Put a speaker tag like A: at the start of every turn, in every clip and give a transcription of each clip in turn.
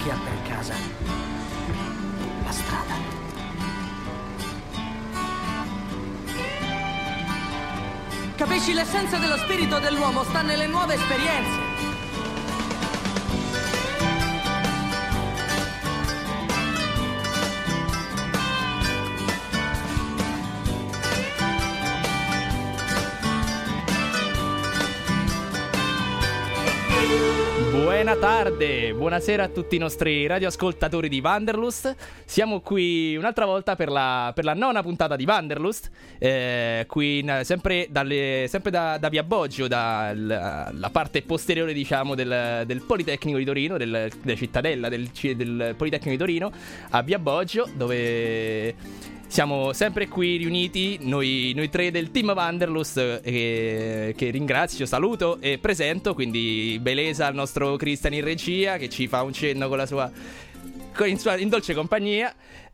A: chi ha per casa la strada. Capisci, l'essenza dello spirito dell'uomo sta nelle nuove esperienze.
B: Buona tarde, buonasera a tutti i nostri radioascoltatori di Wanderlust. Siamo qui un'altra volta per la nona puntata di Wanderlust, qui sempre da Via Boggio, dalla parte posteriore, diciamo, del Politecnico di Torino, della cittadella del Politecnico di Torino, a Via Boggio, dove siamo sempre qui riuniti, noi tre del team Wanderlust, che ringrazio, saluto e presento. Quindi Belesa, il nostro Cristian in regia, che ci fa un cenno con la sua in dolce compagnia,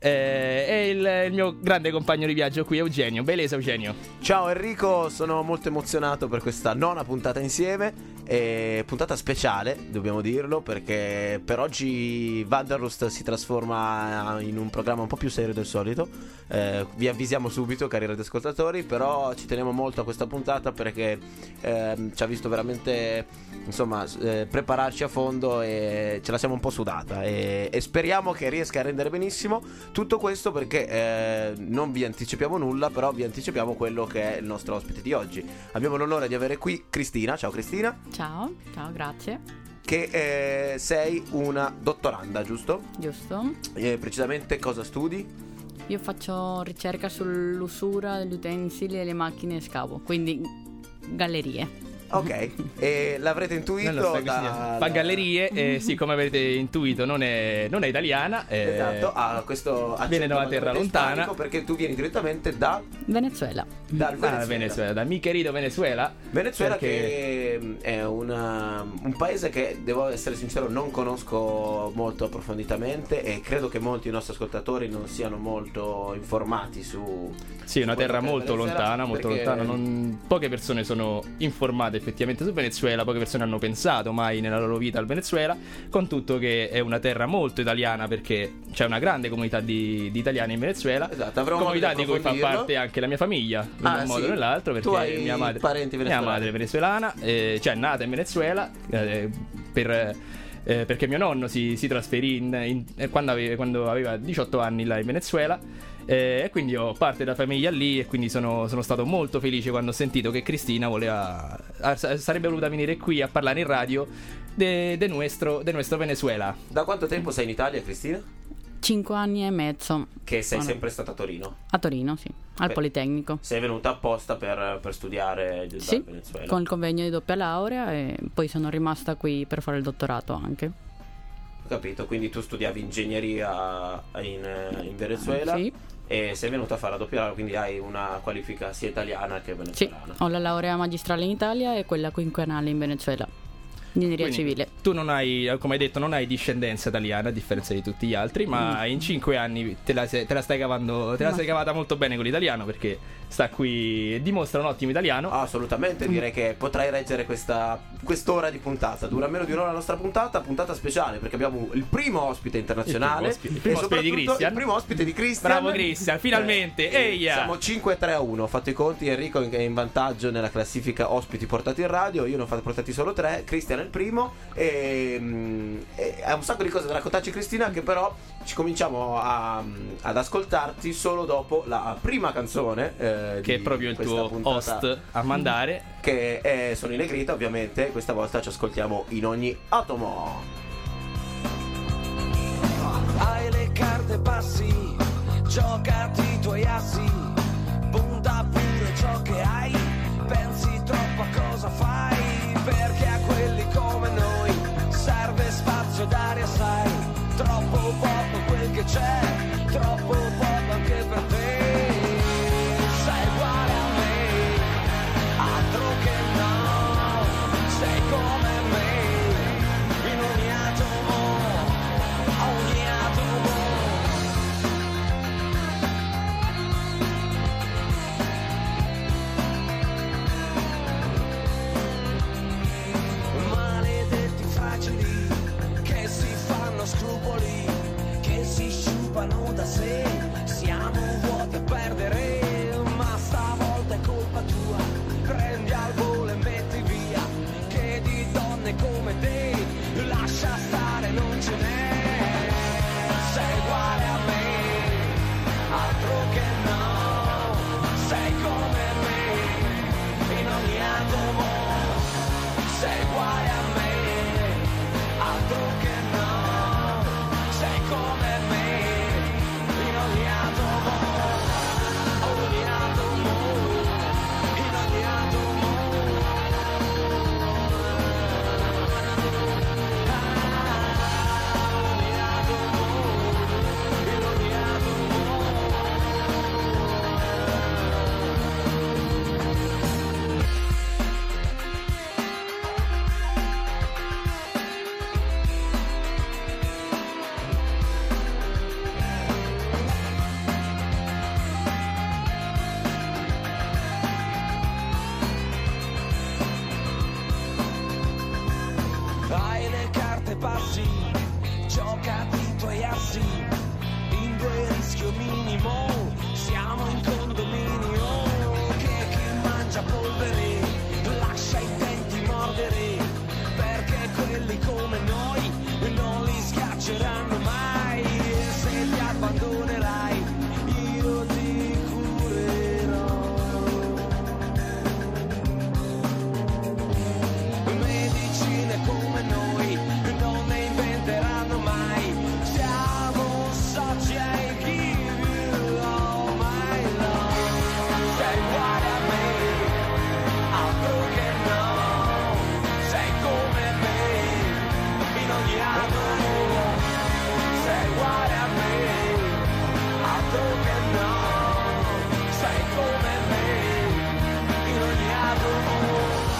B: e il mio grande compagno di viaggio qui, Eugenio. Belesa, Eugenio.
C: Ciao Enrico, sono molto emozionato per questa nona puntata insieme, puntata speciale, dobbiamo dirlo, perché per oggi Wanderlust si trasforma in un programma un po' più serio del solito. Vi avvisiamo subito, cari radioascoltatori, però ci teniamo molto a questa puntata perché ci ha visto veramente, insomma, prepararci a fondo, e ce la siamo un po' sudata, e speriamo che riesca a rendere benissimo tutto questo, perché non vi anticipiamo nulla, però vi anticipiamo quello che è il nostro ospite di oggi. Abbiamo l'onore di avere qui Cristina. Ciao Cristina.
D: Ciao, grazie.
C: Che sei una dottoranda, giusto?
D: Giusto.
C: Precisamente cosa studi?
D: Io faccio ricerca sull'usura degli utensili e le macchine e scavo, quindi gallerie.
C: Ok, e l'avrete intuito
B: fa gallerie, sì, come avete intuito non è italiana,
C: esatto, questo
B: viene da una terra lontana,
C: perché tu vieni direttamente da
D: Venezuela.
C: Venezuela,
B: da mi querido Venezuela,
C: perché...
B: che
C: è un paese che, devo essere sincero, non conosco molto approfonditamente, e credo che molti dei nostri ascoltatori non siano molto informati su...
B: Sì, è una terra molto lontana,
C: perché...
B: poche persone sono informate effettivamente su Venezuela, poche persone hanno pensato mai nella loro vita al Venezuela, con tutto che è una terra molto italiana, perché c'è una grande comunità di italiani in Venezuela,
C: esatto,
B: comunità di cui fa parte anche la mia famiglia, in un modo o nell'altro, perché
C: tu hai
B: mia madre è venezuelana, cioè è nata in Venezuela, perché mio nonno si trasferì quando aveva 18 anni là in Venezuela, e quindi ho parte della famiglia lì, e quindi sono stato molto felice quando ho sentito che Cristina sarebbe voluta venire qui a parlare in radio del nostro Venezuela.
C: Da quanto tempo sei in Italia, Cristina?
D: 5 anni e mezzo.
C: Che sei sempre stata a Torino?
D: A Torino, sì, al Politecnico.
C: Sei venuta apposta per studiare dal Venezuela?
D: Con il convegno di doppia laurea, e poi sono rimasta qui per fare il dottorato anche.
C: Ho capito, quindi tu studiavi ingegneria in Venezuela?
D: Sì.
C: E sei venuta a fare la doppia laurea, quindi hai una qualifica sia italiana che venezuelana?
D: Sì, ho la laurea magistrale in Italia e quella quinquennale in Venezuela, ingegneria civile.
B: Tu non hai, come hai detto, non hai discendenza italiana, a differenza di tutti gli altri, ma in 5 anni te la stai cavando, sei cavata molto bene con l'italiano, perché sta qui e dimostra un ottimo italiano.
C: Assolutamente, direi che potrai reggere quest'ora di puntata. Dura meno di un'ora la nostra puntata speciale, perché abbiamo il primo ospite internazionale,
B: il primo ospite di Cristian.
C: Il primo ospite di Cristian.
B: Bravo Cristian, finalmente.
C: Siamo 5-3-1. Ho fatto i conti, Enrico è in vantaggio nella classifica ospiti portati in radio, io ne ho fatti portati solo 3. Cristian è il primo, e ha un sacco di cose da raccontarci Cristina, che però ci cominciamo ad ascoltarti solo dopo la prima canzone,
B: che è proprio il tuo host a mandare,
C: che sono in negrita, ovviamente. Questa volta ci ascoltiamo In ogni atomo.
E: Hai le carte, passi, giocati i tuoi assi, punta pure ciò che hai, pensi troppo a cosa fai, perché a quelli come noi serve spazio ed aria, sai, troppo poco quel che c'è, troppo poco anche per te. Sei uguale a me, altro che no, sei come me, in ogni atomo, ogni atomo. Maledetti facili che si fanno scrupoli passi, giocati i tuoi assi, in 2 rischio minimo, siamo in condominio, che chi mangia polvere lascia i denti mordere, perché quelli come noi non li schiacceranno mai, e se li abbandonerai io ti curerò. Medicine come noi non ne inventeranno mai, siamo soci ai give you all my love. Sei uguale a me, altro che no, sei come me in ogni atomo, sei uguale a me, altro che no, sei come me in ogni atomo.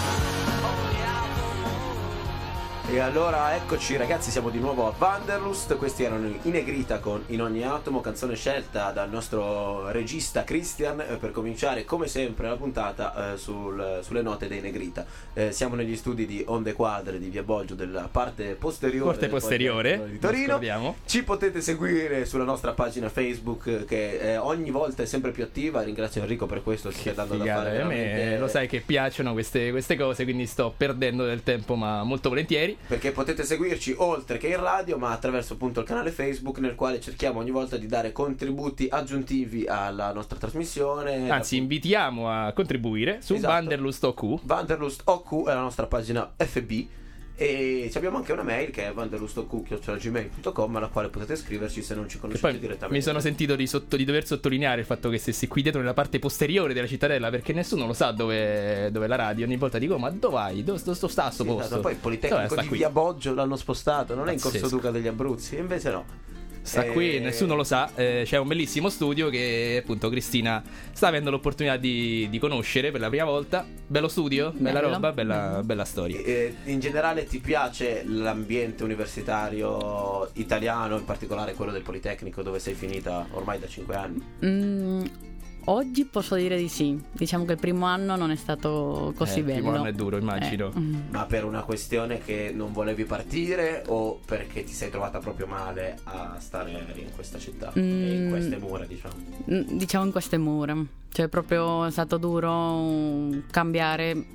C: E allora eccoci ragazzi, siamo di nuovo a Wanderlust. Questi erano i Negrita con In ogni atomo, canzone scelta dal nostro regista Christian per cominciare come sempre la puntata sulle note dei Negrita. Siamo negli studi di Onde Quadre di Via Boggio, della parte posteriore di Torino.
B: Ricordiamo.
C: Ci potete seguire sulla nostra pagina Facebook che ogni volta è sempre più attiva. Ringrazio Enrico per questo, ci stia dando da fare
B: A me
C: veramente.
B: lo sai che piacciono queste cose, quindi sto perdendo del tempo, ma molto volentieri.
C: Perché potete seguirci oltre che in radio, ma attraverso appunto il canale Facebook, nel quale cerchiamo ogni volta di dare contributi aggiuntivi alla nostra trasmissione.
B: Anzi, invitiamo a contribuire su
C: Esatto.
B: Wanderlust OQ.
C: Wanderlust OQ è la nostra pagina FB. E abbiamo anche una mail che è wanderlustoq@gmail.com, alla quale potete scriverci se non ci
B: E
C: conoscete
B: poi
C: direttamente.
B: mi sono sentito di dover sottolineare il fatto che stessi qui dietro nella parte posteriore della cittadella, perché nessuno lo sa dove è la radio. Ogni volta dico: ma dove vai? Dove sta sto
C: Sì,
B: posto?
C: esatto. Poi il Politecnico
B: Sta
C: di
B: qui.
C: Via Boggio l'hanno spostato, non è in Corso
B: Pazzesco.
C: Duca degli Abruzzi, invece no.
B: Sta qui, nessuno lo sa. C'è un bellissimo studio che appunto Cristina sta avendo l'opportunità di conoscere per la prima volta. Bello studio, bella
D: Bello.
B: roba, bella storia.
C: In generale ti piace l'ambiente universitario italiano, in particolare quello del Politecnico, dove sei finita ormai da 5 anni?
D: Oggi posso dire di sì. Diciamo che il primo anno non è stato così
B: Il
D: bello.
B: primo anno è duro, immagino.
C: Ma per una questione che non volevi partire o perché ti sei trovata proprio male a stare in questa città e in queste mura, diciamo?
D: Diciamo in queste mura. Cioè proprio è stato duro cambiare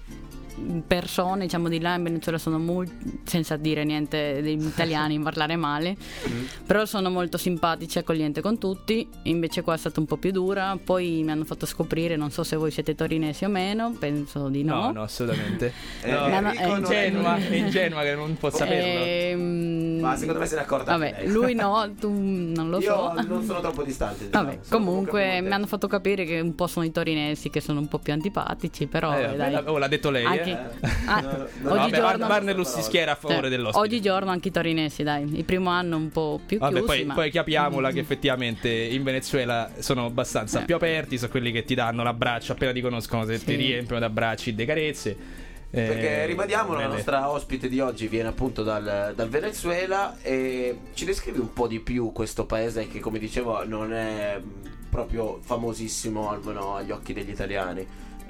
D: persone, diciamo, di là in Venezuela sono senza dire niente degli italiani, parlare male, però sono molto simpatici, accoglienti con tutti. Invece qua è stata un po' più dura. Poi mi hanno fatto scoprire, non so se voi siete torinesi o meno, penso di no.
B: No, assolutamente. No,
C: Enrico non
B: è ingenua che non può saperlo.
C: Ma secondo me se ne è accorta anche
D: Vabbè,
C: lei.
D: lui no, tu non lo
C: Io
D: so.
C: non sono troppo distante.
D: Vabbè,
C: sono
D: comunque
C: proprio
D: mi hanno fatto capire che un po' sono i torinesi che sono un po' più antipatici, però dai.
B: L'ha detto lei.
D: Anche- oggigiorno
B: Warnerlust si schiera a favore dell'ospite.
D: oggigiorno anche i torinesi, dai. Il primo anno un po' più
B: Vabbè,
D: chiusi, ma
B: poi capiamola che effettivamente in Venezuela sono abbastanza più aperti, sono quelli che ti danno l'abbraccio appena ti conoscono, se ti riempiono d'abbracci e di carezze.
C: Perché ribadiamo, la
B: belle.
C: nostra ospite di oggi viene appunto dal Venezuela. E ci descrivi un po' di più questo paese che, come dicevo, non è proprio famosissimo almeno agli occhi degli italiani.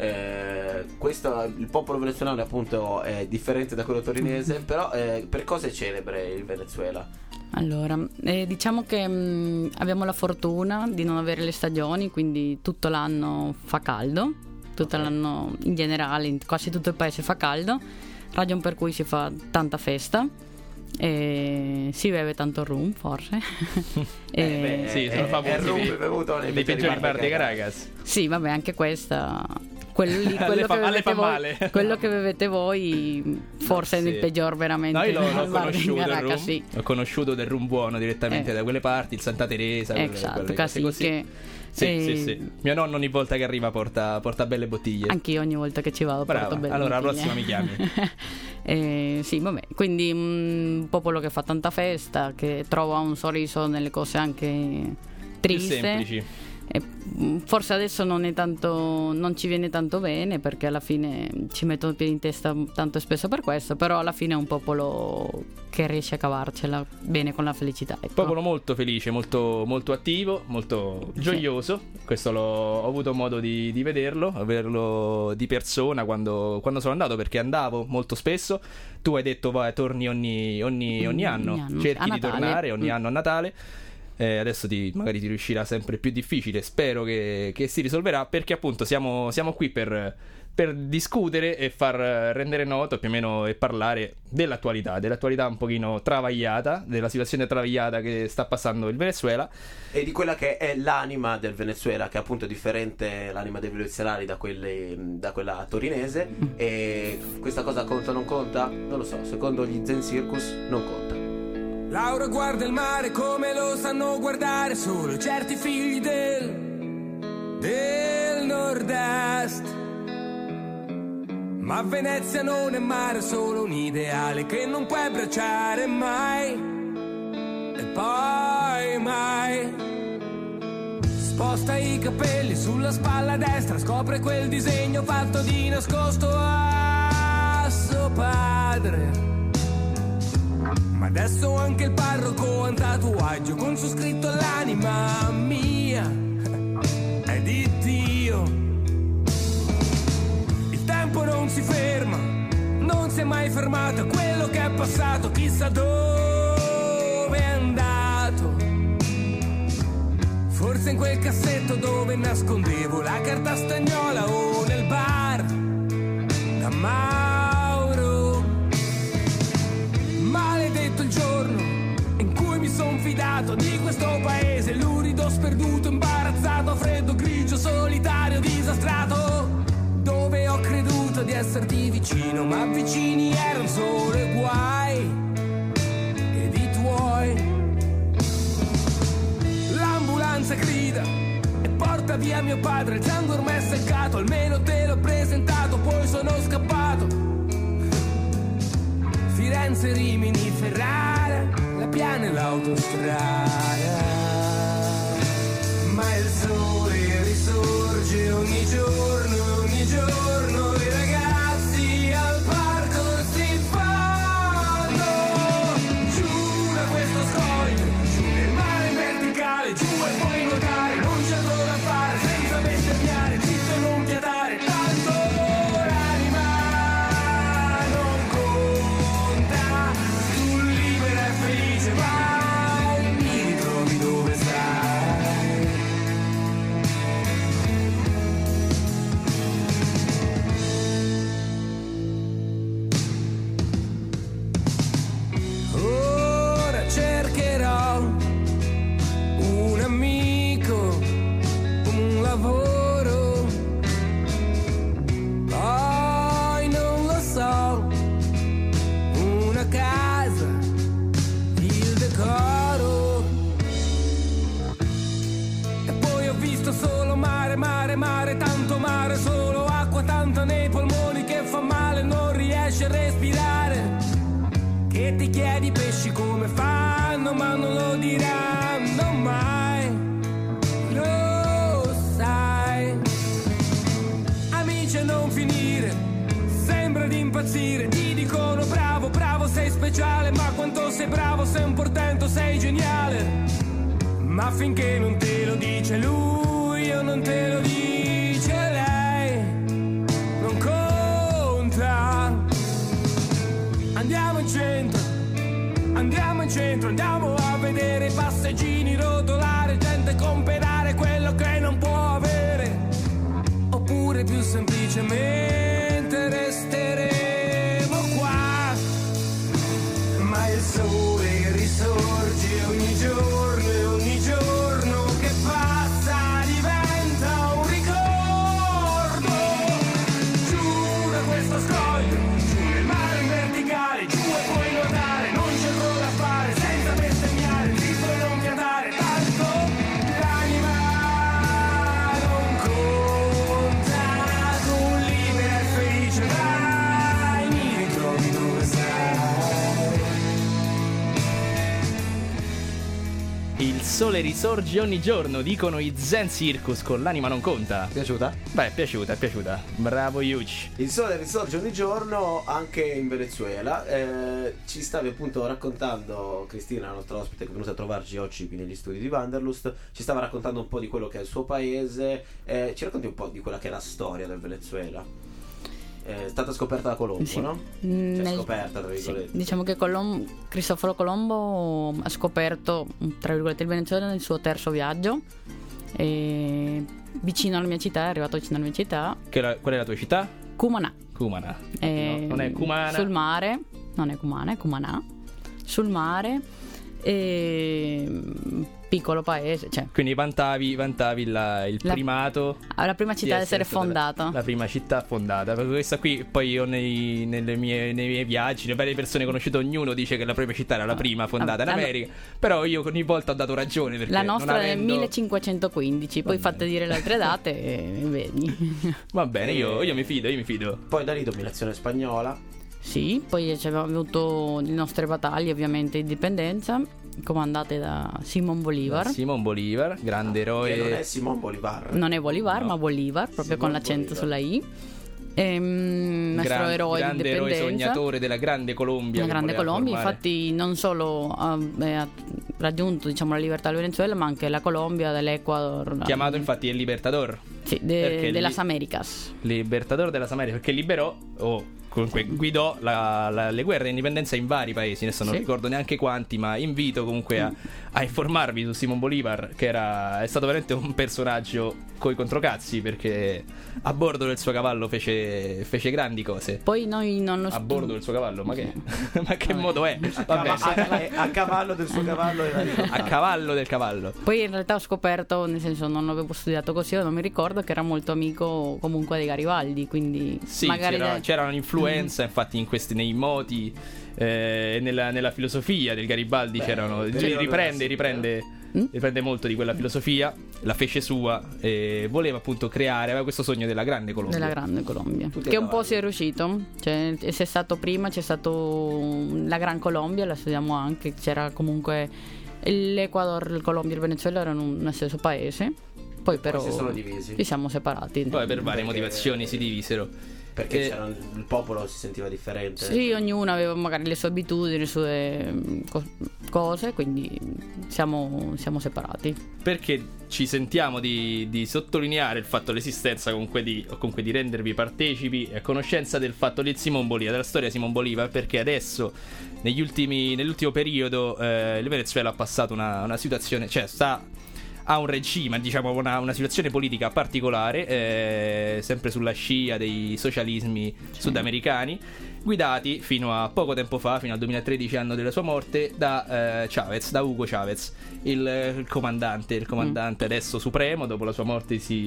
C: Il popolo venezuelano appunto è differente da quello torinese, però per cosa è celebre il Venezuela?
D: allora, diciamo che abbiamo la fortuna di non avere le stagioni, quindi tutto l'anno fa caldo, tutto l'anno in generale, in quasi tutto il paese fa caldo, ragion per cui si fa tanta festa. E si beve tanto rum, forse.
B: Sì, sono famosi
C: è il rum bevuto nei
B: peggiori bar di Caracas.
D: Sì, vabbè, anche questa. Quello lì,
B: Alle fa male.
D: quello che bevete voi, forse
B: Sì.
D: è il peggior veramente.
B: No, io l'ho
D: al bar di
B: conosciuto del
D: Caracas,
B: rum.
D: sì.
B: Ho conosciuto del rum buono direttamente da quelle parti, il Santa Teresa,
D: Esatto,
B: quelle cose così.
D: caciche.
B: Sì. Mio nonno ogni volta che arriva porta belle bottiglie.
D: Anch'io ogni volta che ci vado
B: Brava.
D: porto belle
B: Allora, la
D: bottiglie.
B: prossima mi chiami.
D: Sì, vabbè, quindi un popolo che fa tanta festa, che trova un sorriso nelle cose anche
B: Più
D: triste.
B: semplici.
D: E forse adesso non ci viene tanto bene, perché alla fine ci mettono piedi in testa tanto spesso per questo, però alla fine è un popolo che riesce a cavarcela bene con la felicità, ecco.
B: Popolo molto felice, molto, molto attivo, molto gioioso. Questo ho avuto modo di vederlo, averlo di persona quando sono andato, perché andavo molto spesso. Tu hai detto torni ogni anno, cerchi di tornare ogni anno a Natale. Adesso magari ti riuscirà sempre più difficile, spero che si risolverà, perché appunto siamo qui per discutere e far rendere noto più o meno e parlare dell'attualità un pochino travagliata, della situazione travagliata che sta passando il Venezuela
C: e di quella che è l'anima del Venezuela, che appunto è differente, l'anima dei venezuelani da quella torinese. E questa cosa conta o non conta? Non lo so, secondo gli Zen Circus non conta.
E: Laura guarda il mare come lo sanno guardare solo certi figli del nord-est. Ma Venezia non è mare, solo un ideale che non puoi abbracciare mai. E poi mai. Sposta i capelli sulla spalla destra, scopre quel disegno fatto di nascosto a suo padre. Ma adesso anche il parroco ha un tatuaggio con su scritto l'anima mia è di Dio. Il tempo non si ferma, non si è mai fermato, quello che è passato chissà dove è andato. Forse in quel cassetto dove nascondevo la carta stagnola o nel bar da Mauro. Maledetto il giorno in cui mi son fidato di questo paese, lurido, sperduto, imbarazzato, freddo, grigio, solitario, disastrato, dove ho creduto di esserti vicino, ma vicini erano solo i guai ed i tuoi. L'ambulanza grida e porta via mio padre, il sangue ormai è seccato, almeno te l'ho presentato, poi sono scappato. Firenze, Rimini, Ferrara, la Piana e l'autostrada. Ma il sole risorge ogni giorno i ragazzi al parco si fanno giù da questo scoglio, giù nel mare in verticale, giù e poi nuotare, non c'è altro da fare senza bestemmiare, zitto e non fiatare, tanto l'anima non conta, tu libera e felice vai, mi ritrovi dove stai. Ora cercherò un amico, un lavoro, poi non lo so, una casa, il decoro. E poi ho visto solo mare, mare, mare, tanto mare, solo acqua, tanta nei polmoni che fa male, non riesci a respirare. Che ti chiedi pesci come fanno, ma non lo diranno mai, lo sai. Amici a non finire, sembra di impazzire, ti dicono bravo, bravo, sei speciale, ma quanto sei bravo, sei un portento, sei geniale. Ma finché non te lo dice lui o non te lo dice lei, non conta. Andiamo in centro, andiamo a vedere passeggini rotolare, gente con pedale, quello che non può avere. Oppure più semplicemente resteremo qua. Ma il sole risorge ogni giorno e ogni giorno che passa diventa un ricordo. Giù da questo scoglio, giù nel mare in verticale, giù e puoi nuotare, non c'è altro da fare senza bestemmiare, zitto e non fiatare, tanto l'anima non conta, tu libera e
B: sole risorge ogni giorno, dicono i Zen Circus con l'anima non conta.
C: Piaciuta?
B: Beh, è piaciuta. Bravo Yuji.
C: Il sole risorge ogni giorno anche in Venezuela. Ci stavi appunto raccontando, Cristina, la nostra ospite che è venuta a trovarci oggi qui negli studi di Wanderlust, ci stava raccontando un po' di quello che è il suo paese. Ci racconti un po' di quella che è la storia del Venezuela? È stata scoperta da Colombo,
D: Sì.
C: no? Scoperta, tra virgolette.
D: Sì, diciamo che Cristoforo Colombo ha scoperto, tra virgolette, il Venezuela nel suo terzo viaggio. Vicino alla mia città, è arrivato vicino alla mia città.
B: Qual è la tua città?
D: Cumaná.
B: Cumana. No, non è Cumana.
D: Sul mare, non è Cumana, è Cumaná. Sul mare, piccolo paese, cioè.
B: Quindi vantavi il primato.
D: La prima città ad essere
B: stata
D: fondata.
B: La prima città fondata. Perché questa qui, poi io nei miei viaggi, le varie persone conosciute, ognuno dice che la propria città era la prima fondata in America. Però io ogni volta ho dato ragione. Perché
D: la nostra
B: non
D: è 1515. Poi fate dire le altre date e vedi.
B: Va bene, io mi fido.
C: Poi da lì dominazione spagnola.
D: Sì, poi ci avevamo avuto le nostre battaglie, ovviamente, di indipendenza, comandate da Simón Bolívar.
B: Simón Bolívar, grande eroe.
C: Che non è Simón Bolívar.
D: Non è Bolívar,
B: No.
D: ma Bolívar, proprio
C: Simón
D: con l'accento
C: Bolívar.
D: sulla I. Nostro eroe di
B: grande eroe
D: indipendenza.
B: sognatore della grande Colombia.
D: La
B: che
D: grande
B: voleva
D: Colombia,
B: formare.
D: infatti non solo ha raggiunto, diciamo, la libertà del Venezuela, ma anche la Colombia, dell'Ecuador.
B: Chiamato infatti el Libertador.
D: Sì,
B: perché
D: de las Americas.
B: Libertador della America, perché liberò comunque guidò le guerre di indipendenza in vari paesi. Adesso non
D: Sì.
B: ricordo neanche quanti, ma invito comunque a informarvi su Simón Bolívar, che è stato veramente un personaggio coi controcazzi, perché a bordo del suo cavallo fece grandi cose.
D: Poi noi non lo
B: A bordo del suo cavallo, ma che, ma che
D: Vabbè.
B: modo è? Vabbè,
C: A cavallo del suo cavallo era
B: a cavallo del cavallo.
D: Poi in realtà ho scoperto, nel senso non avevo studiato così, non mi ricordo, che era molto amico comunque di Garibaldi, quindi
B: Sì,
D: magari
B: c'era un'influenza, infatti, nei moti, nella filosofia del Garibaldi c'erano. Riprende molto di quella filosofia, la fece sua e voleva appunto aveva questo sogno della grande Colombia.
D: della grande Colombia,
C: Tutti a
D: che un po'
C: cavallo.
D: si è riuscito, cioè c'è stato prima, c'è stato la Gran Colombia, la studiamo anche, c'era comunque l'Ecuador, il Colombia e il Venezuela erano uno stesso paese, poi però
C: si sono divisi.
D: ci siamo separati.
B: Poi per varie
C: Perché-
B: motivazioni si divisero.
C: Perché il popolo si sentiva differente.
D: Sì, ognuno aveva magari le sue abitudini, le sue cose, quindi siamo separati.
B: Perché ci sentiamo di sottolineare il fatto dell'esistenza comunque di rendervi partecipi e a conoscenza del fatto del Simón Bolívar, della storia di Simón Bolívar, perché adesso nell'ultimo periodo il Venezuela ha passato una situazione, cioè ha un regime, diciamo una situazione politica particolare, sempre sulla scia dei socialismi sudamericani, guidati fino a poco tempo fa, fino al 2013, anno della sua morte, da Hugo Chavez, il comandante adesso supremo. Dopo la sua morte i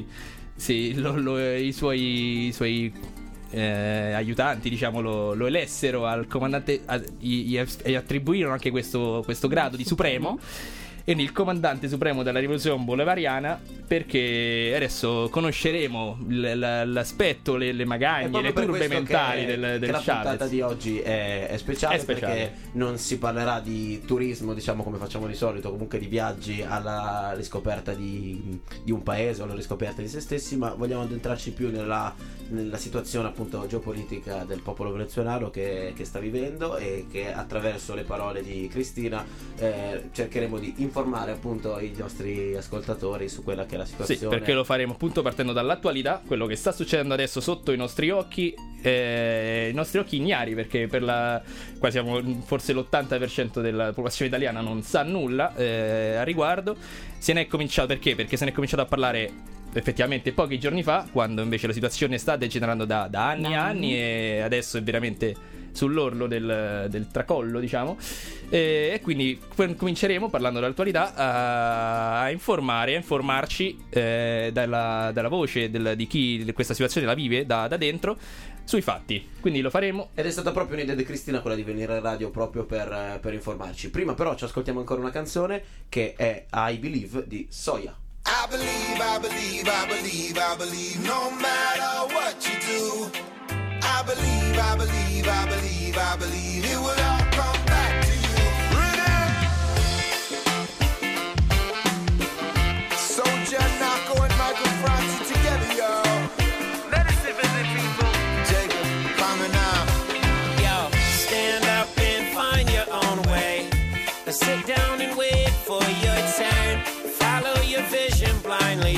B: suoi aiutanti, diciamo, lo elessero al comandante, gli attribuirono anche questo grado di supremo. Quindi il comandante supremo della rivoluzione bolivariana, perché adesso conosceremo l'aspetto, le magagne, le turbe mentali del
C: la
B: Chavez.
C: puntata di oggi è speciale,
B: È speciale.
C: perché non si parlerà di turismo, diciamo, come facciamo di solito, comunque di viaggi alla riscoperta di un paese o alla riscoperta di se stessi, ma vogliamo addentrarci più nella situazione appunto geopolitica del popolo venezuelano che sta vivendo, e che attraverso le parole di Cristina cercheremo di informare appunto i nostri ascoltatori su quella che è la situazione.
B: Sì, perché lo faremo appunto partendo dall'attualità, quello che sta succedendo adesso sotto i nostri occhi ignari, perché qua siamo forse l'80% della popolazione italiana non sa nulla a riguardo. Se ne è cominciato perché se ne è cominciato a parlare effettivamente pochi giorni fa, quando invece la situazione sta degenerando da anni e anni, e adesso è veramente sull'orlo del tracollo, diciamo, e quindi cominceremo, parlando dell'attualità, a informarci dalla voce di chi questa situazione la vive da dentro, sui fatti. Quindi lo faremo.
C: Ed è stata proprio un'idea di Cristina quella di venire in radio proprio per informarci. Prima però ci ascoltiamo ancora una canzone che è I Believe di Soya.
F: I believe, I believe, I believe, I believe, no matter what you do. I believe, I believe, I believe, I believe it will all come back to you. Rhythm.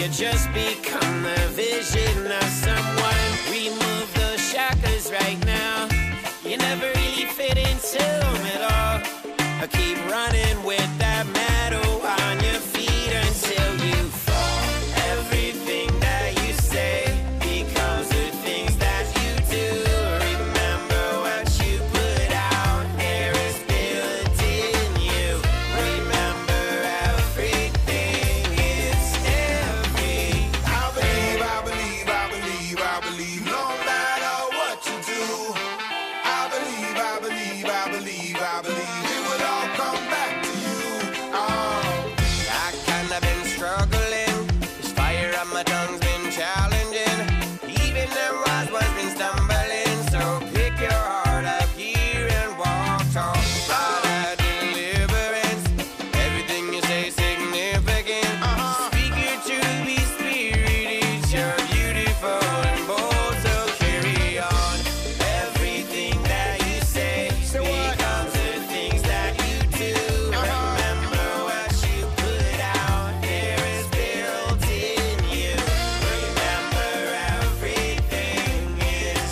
G: you just become the vision of someone. Remove those shackles right now. You never really fit into them at all. I keep running with that metal on your feet until you fall. Everything that you say becomes the things that you do. Remember what you put out there is built in you. Remember everything is every.
F: I believe, I believe, I believe, I believe, no matter what you do. I believe, I believe, I believe, I believe it will all come back to you. Oh.
G: I kinda been struggling. This fire on my tongue's been challenging. Even the rise was been stumbling. So pick your heart up here and walk tall. Thought of deliverance. Everything you say significant. Speak your truth, be spirited. You're beautiful and bold, so carry on. Everything that you say becomes the things that you do. Remember what you put out there is built in you. Remember everything is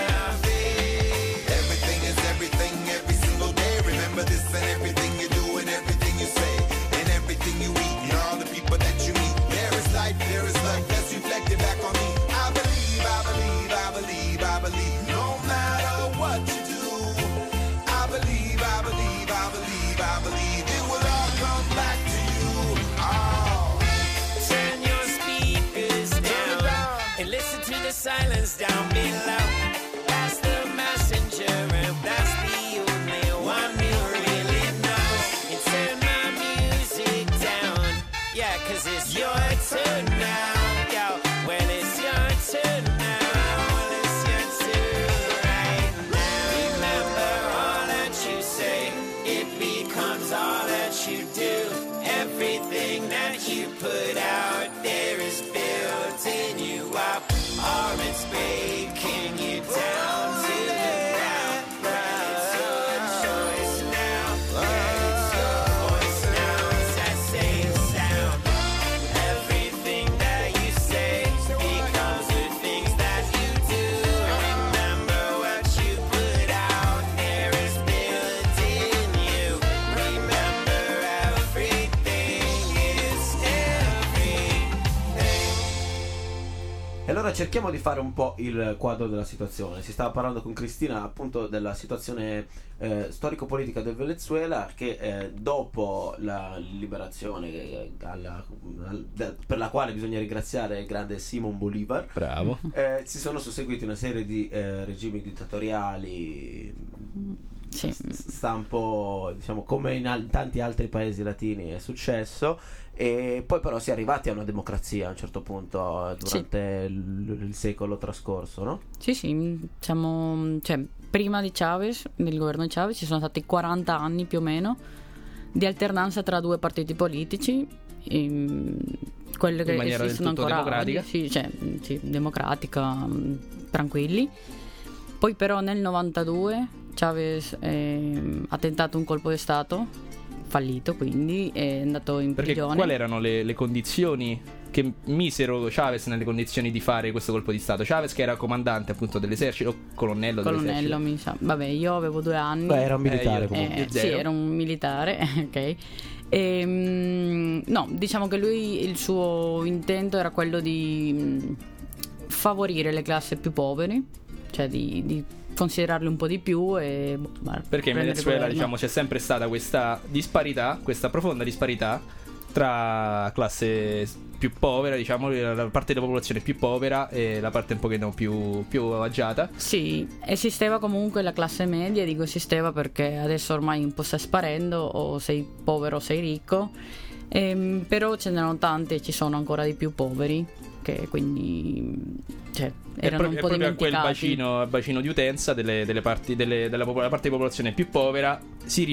G: everything.
F: Everything is everything every single day. Remember this and everything you do and everything you say and everything you eat and all the people that you meet. There is life, there is love that's reflected back on me. I believe, I believe, I believe, I believe, no matter what you do. I believe, I believe, I believe, I believe it will all come back to you. Oh.
G: Turn your speakers down and listen to the silence down below. That's the messenger and that's the only one you really know. And turn my music down, yeah, 'cause it's your turn now. Yo, when it's your turn now, when it's your turn right now. Remember all that you say, it becomes all that you do. Everything that you put out there is built in you up, or it's breaking you down to the ground. But it's your choice now. Yeah, it's your voice now. It's that same sound. Everything that you say becomes the things that you do. Remember what you put out there is built in you. Remember everything is everything.
C: E allora cerchiamo di fare un po' il quadro della situazione. Si stava parlando con Cristina appunto della situazione storico-politica del Venezuela che dopo la liberazione per la quale bisogna ringraziare il grande Simón Bolívar,
B: Bravo.
C: si sono susseguiti una serie di regimi dittatoriali
D: Sì.
C: stampo, diciamo, come in tanti altri paesi latini è successo, e poi però si è arrivati a una democrazia a un certo punto durante il secolo trascorso, no?
D: Sì, diciamo, cioè, prima di Chavez, del governo di Chavez, ci sono stati 40 anni più o meno di alternanza tra due partiti politici, quelli che
B: maniera del
D: esistono
B: tutto
D: ancora
B: democratica.
D: oggi, sì, democratica, tranquilli. Poi però nel 92 Chavez ha tentato un colpo di stato, fallito, quindi è andato in
B: Perché
D: prigione.
B: quali erano le condizioni che misero Chavez nelle condizioni di fare questo colpo di stato? Chavez, che era comandante appunto dell'esercito, o colonnello dell'esercito.
D: Mi sa. Vabbè, io avevo 2 anni.
C: Beh, era un militare
B: io-
C: comunque.
B: io
D: Sì,
B: zero.
D: era un militare, ok. No, diciamo che lui, il suo intento era quello di favorire le classi più povere, cioè di considerarle un po' di più e
B: Perché in
D: prendere
B: Venezuela,
D: governo.
B: diciamo, c'è sempre stata questa disparità, questa profonda disparità tra classe più povera, diciamo, la parte della popolazione più povera e la parte un pochino più agiata.
D: Sì, esisteva comunque la classe media, dico esisteva perché adesso ormai un po' sta sparendo, o sei povero o sei ricco, però ce n'erano tanti e ci sono ancora di più poveri, che quindi cioè, erano un po'
B: proprio a quel
D: dimenticati.
B: bacino di utenza della parte di popolazione più povera si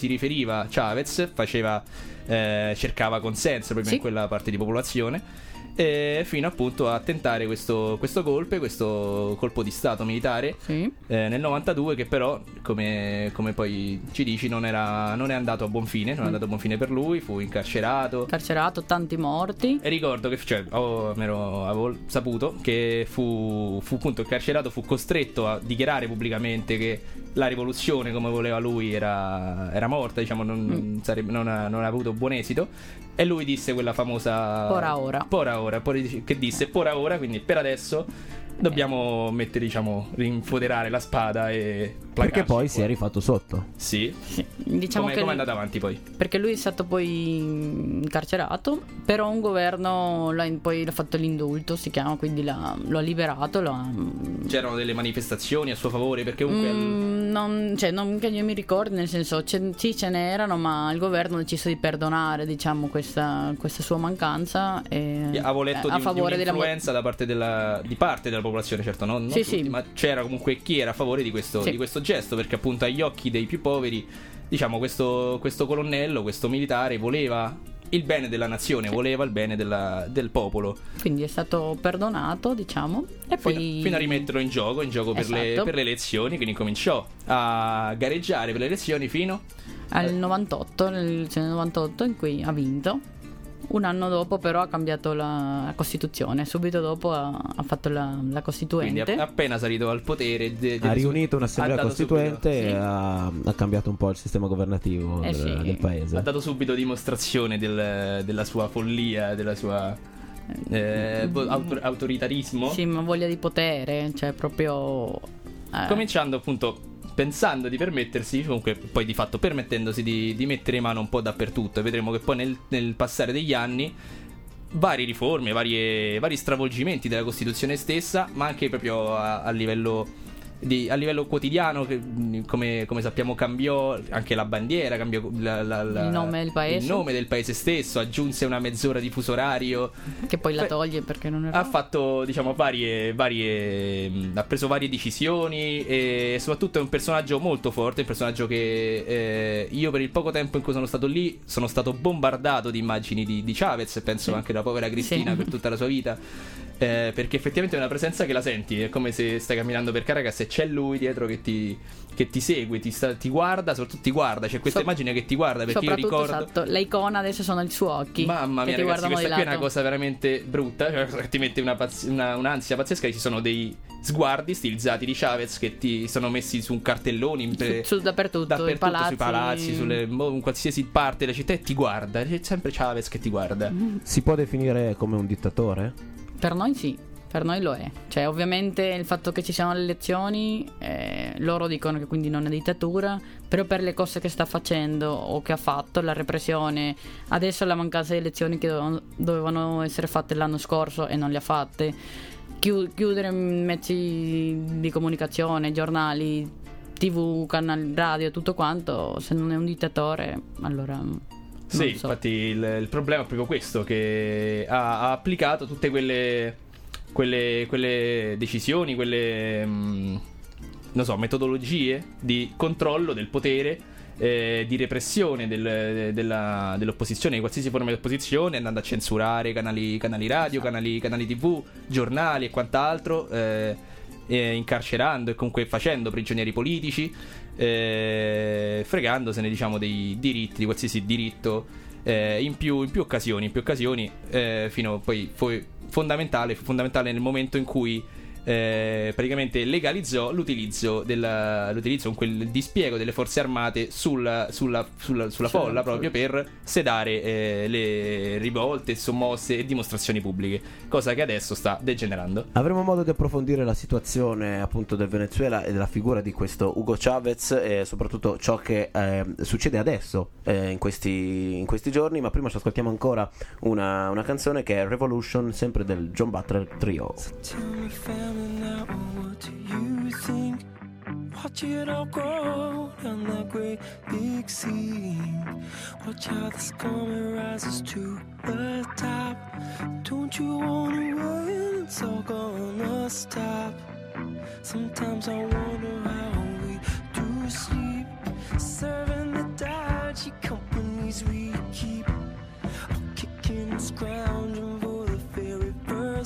B: riferiva Chavez, cercava consenso proprio
D: Sì.
B: in quella parte di popolazione. fino appunto a tentare questo colpo di stato militare
D: Sì.
B: nel 92, che però come poi ci dici non è andato a buon fine, non è andato a buon fine per lui, fu incarcerato,
D: Tanti morti.
B: e ricordo che avevo saputo che fu appunto incarcerato, fu costretto a dichiarare pubblicamente che la rivoluzione come voleva lui era morta, diciamo, non ha avuto buon esito, e lui disse quella famosa
D: Por ora.
B: che disse por ora, quindi per adesso dobbiamo mettere, diciamo, rinfoderare la spada e placarci
H: Perché poi
B: il
H: si è
B: cuore.
H: rifatto sotto.
B: Sì.
D: Diciamo
B: Come
D: che
B: è andato avanti poi?
D: perché lui è stato poi incarcerato, però un governo poi l'ha fatto l'indulto, si chiama, quindi lo ha liberato,
B: C'erano delle manifestazioni a suo favore, perché comunque
D: non che io mi ricordi, nel senso sì, ce n'erano, ma il governo ha deciso di perdonare, diciamo, questa sua mancanza e
B: avevo letto
D: a
B: di
D: favore della
B: un'influenza da parte di parte della popolazione, certo, non
D: Sì,
B: tutti,
D: sì.
B: ma c'era comunque chi era a favore di questo,
D: Sì.
B: di questo gesto, perché appunto agli occhi dei più poveri, diciamo, questo colonnello, questo militare voleva il bene della nazione, voleva il bene del popolo,
D: quindi è stato perdonato, diciamo, e poi
B: fino a rimetterlo in gioco per le
D: Esatto.
B: elezioni, quindi cominciò a gareggiare per le elezioni fino
D: al 98, nell'elezione 98 in cui ha vinto. Un anno dopo però ha cambiato la Costituzione, subito dopo ha fatto la
B: quindi
D: Costituente.
B: appena salito al potere
H: Ha riunito un'assemblea
B: ha dato
H: costituente
D: subito,
H: e
D: sì.
H: ha cambiato un po' il sistema governativo
D: Sì.
H: del paese.
B: Ha dato subito dimostrazione della sua follia, della sua autoritarismo.
D: Sì, ma voglia di potere, cioè proprio
B: Cominciando appunto pensando di permettersi, comunque poi di fatto permettendosi di mettere mano un po' dappertutto, e vedremo che poi nel passare degli anni varie riforme, vari stravolgimenti della Costituzione stessa, ma anche proprio a livello quotidiano, che, come sappiamo, cambiò anche la bandiera, cambiò
D: il nome del paese.
B: il nome del paese stesso, aggiunse una mezz'ora di fuso orario,
D: che poi la toglie perché non era.
B: ha fatto, diciamo, ha preso varie decisioni, e soprattutto è un personaggio molto forte, un personaggio che io per il poco tempo in cui sono stato lì sono stato bombardato di immagini di Chavez, e penso anche della povera Cristina
D: Sì.
B: per tutta la sua vita, perché effettivamente è una presenza che la senti, è come se stai camminando per Caracas e c'è lui dietro che ti segue, ti guarda, soprattutto ti guarda, c'è questa immagine che ti guarda, perché io
D: Soprattutto,
B: ricordo,
D: esatto, le icone adesso sono i suoi occhi.
B: mamma mia
D: che ti
B: ragazzi,
D: guardano
B: questa
D: di
B: qui è una
D: lato.
B: cosa veramente brutta, cioè, ti mette un'ansia pazzesca. Ci sono dei sguardi stilizzati di Chavez che ti sono messi su un cartelloni
D: Dappertutto, i palazzi.
B: sui palazzi, in qualsiasi parte della città, e ti guarda, c'è sempre Chavez che ti guarda.
H: Si può definire come un dittatore?
D: Per noi sì, per noi lo è. Cioè, ovviamente il fatto che ci siano le elezioni, loro dicono che quindi non è dittatura, però per le cose che sta facendo o che ha fatto, la repressione, adesso la mancanza di elezioni che dovevano essere fatte l'anno scorso e non le ha fatte, chiudere mezzi di comunicazione, giornali, TV, canali radio, tutto quanto, se non è un dittatore, allora...
B: Sì,
D: non so.
B: infatti il problema è proprio questo, che ha applicato tutte quelle decisioni, quelle non so, metodologie di controllo del potere, di repressione dell'opposizione, di qualsiasi forma di opposizione, andando a censurare canali radio, canali TV, giornali e quant'altro, incarcerando e comunque facendo prigionieri politici, fregandosene, diciamo, dei diritti, di qualsiasi diritto, in più occasioni, fino poi fu fondamentale nel momento in cui praticamente legalizzò l'utilizzo con quel dispiego delle forze armate sulla folla, proprio per sedare le rivolte, sommosse e dimostrazioni pubbliche, cosa che adesso sta degenerando.
C: Avremo modo di approfondire la situazione appunto del Venezuela e della figura di questo Hugo Chavez, e soprattutto ciò che succede adesso in questi giorni, ma prima ci ascoltiamo ancora una canzone che è Revolution, sempre del John Butler Trio.
E: Tell me, family, now what do you think? Watch it all grow down that great big scene. Watch how the storm rises to the top. Don't you wanna run? It's all gonna stop. Sometimes I wonder how we do sleep, serving the dodgy companies we keep, kicking and scrounging for the very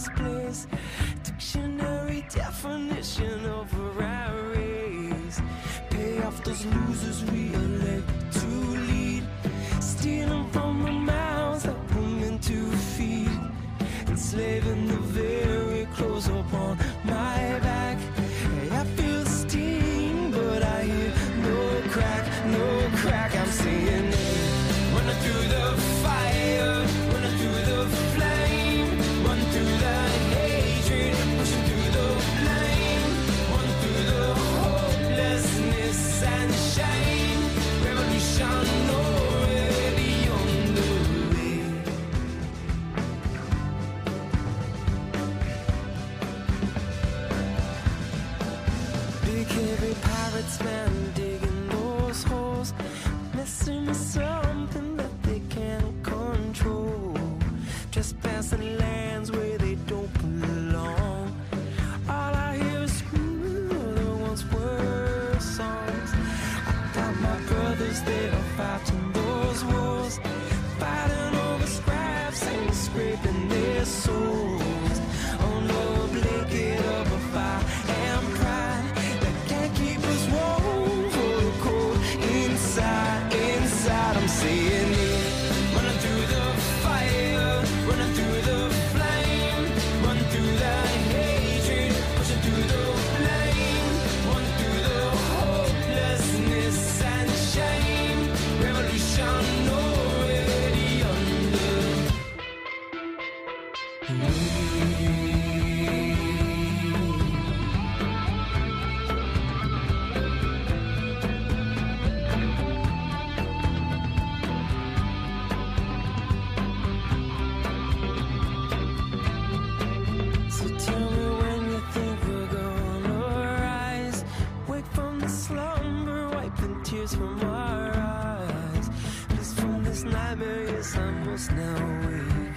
E: misplaced dictionary definition of a rat race. Pay off those losers we elect to lead, stealing from the mouths that we're meant to feed, enslaving the very clothes upon my back. I feel the sting, but I hear no crack, no crack. I'm saying running through the fire, running through the flame, run through the hatred, pushing through the blame, run through the hopelessness and shame. Revolution already on the way. Big heavy pirates, man, digging those holes, messing with something that they can't control, trespassing lands where they don't belong. All I hear is the once were songs. I got my brothers there fighting those wars, fighting over scraps and scraping their souls on the blanket of a fire and pride that can't keep us warm for the cold inside, inside. I'm saying it, running through the fire, running through the flame, run through the hatred, pushing through the blame, run through the hopelessness and shame. Revolution already under. So tell me when you think we're gonna rise, wake from the slumber, wiping tears from our eyes. Please from this nightmare, yes, I must now wake.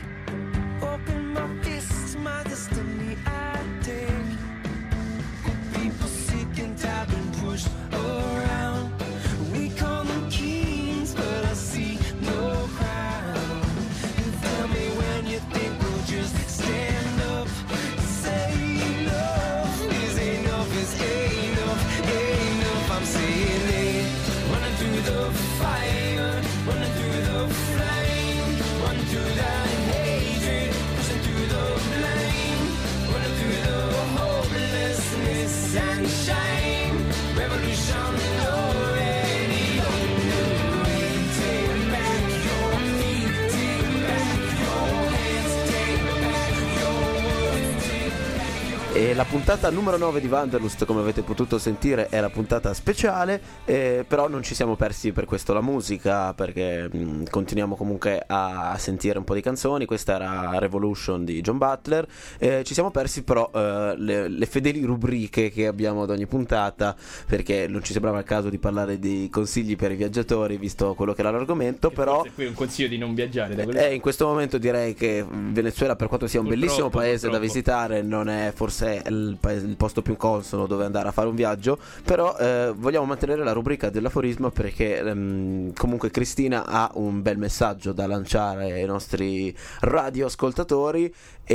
E: Open my fists, my destiny I take. Good people sick and tired and pushed around. We call them kings, but I see no crown. You tell me when you think we'll just stand up, say enough is enough is enough, enough. I'm saying it, running through the fire, running through the flame, run through the hatred, pushing through the blame, running through the hopelessness and shame. Revolution already on the way. Take back your feet, take back your hands, take back your words, take back your.
C: E la puntata numero 9 di Wanderlust, come avete potuto sentire, è la puntata speciale, però non ci siamo persi per questo la musica, perché continuiamo comunque a sentire un po' di canzoni. Questa era Revolution di John Butler. Ci siamo persi però le fedeli rubriche che abbiamo ad ogni puntata, perché non ci sembrava il caso di parlare di consigli per i viaggiatori, visto quello che era l'argomento. Però
B: Forse qui è un consiglio di non viaggiare da quello.
C: in questo momento direi che Venezuela, per quanto sia un bellissimo paese da visitare, non è forse il posto più consono dove andare a fare un viaggio. Però vogliamo mantenere la rubrica dell'aforisma, perché comunque Cristina ha un bel messaggio da lanciare ai nostri radioascoltatori,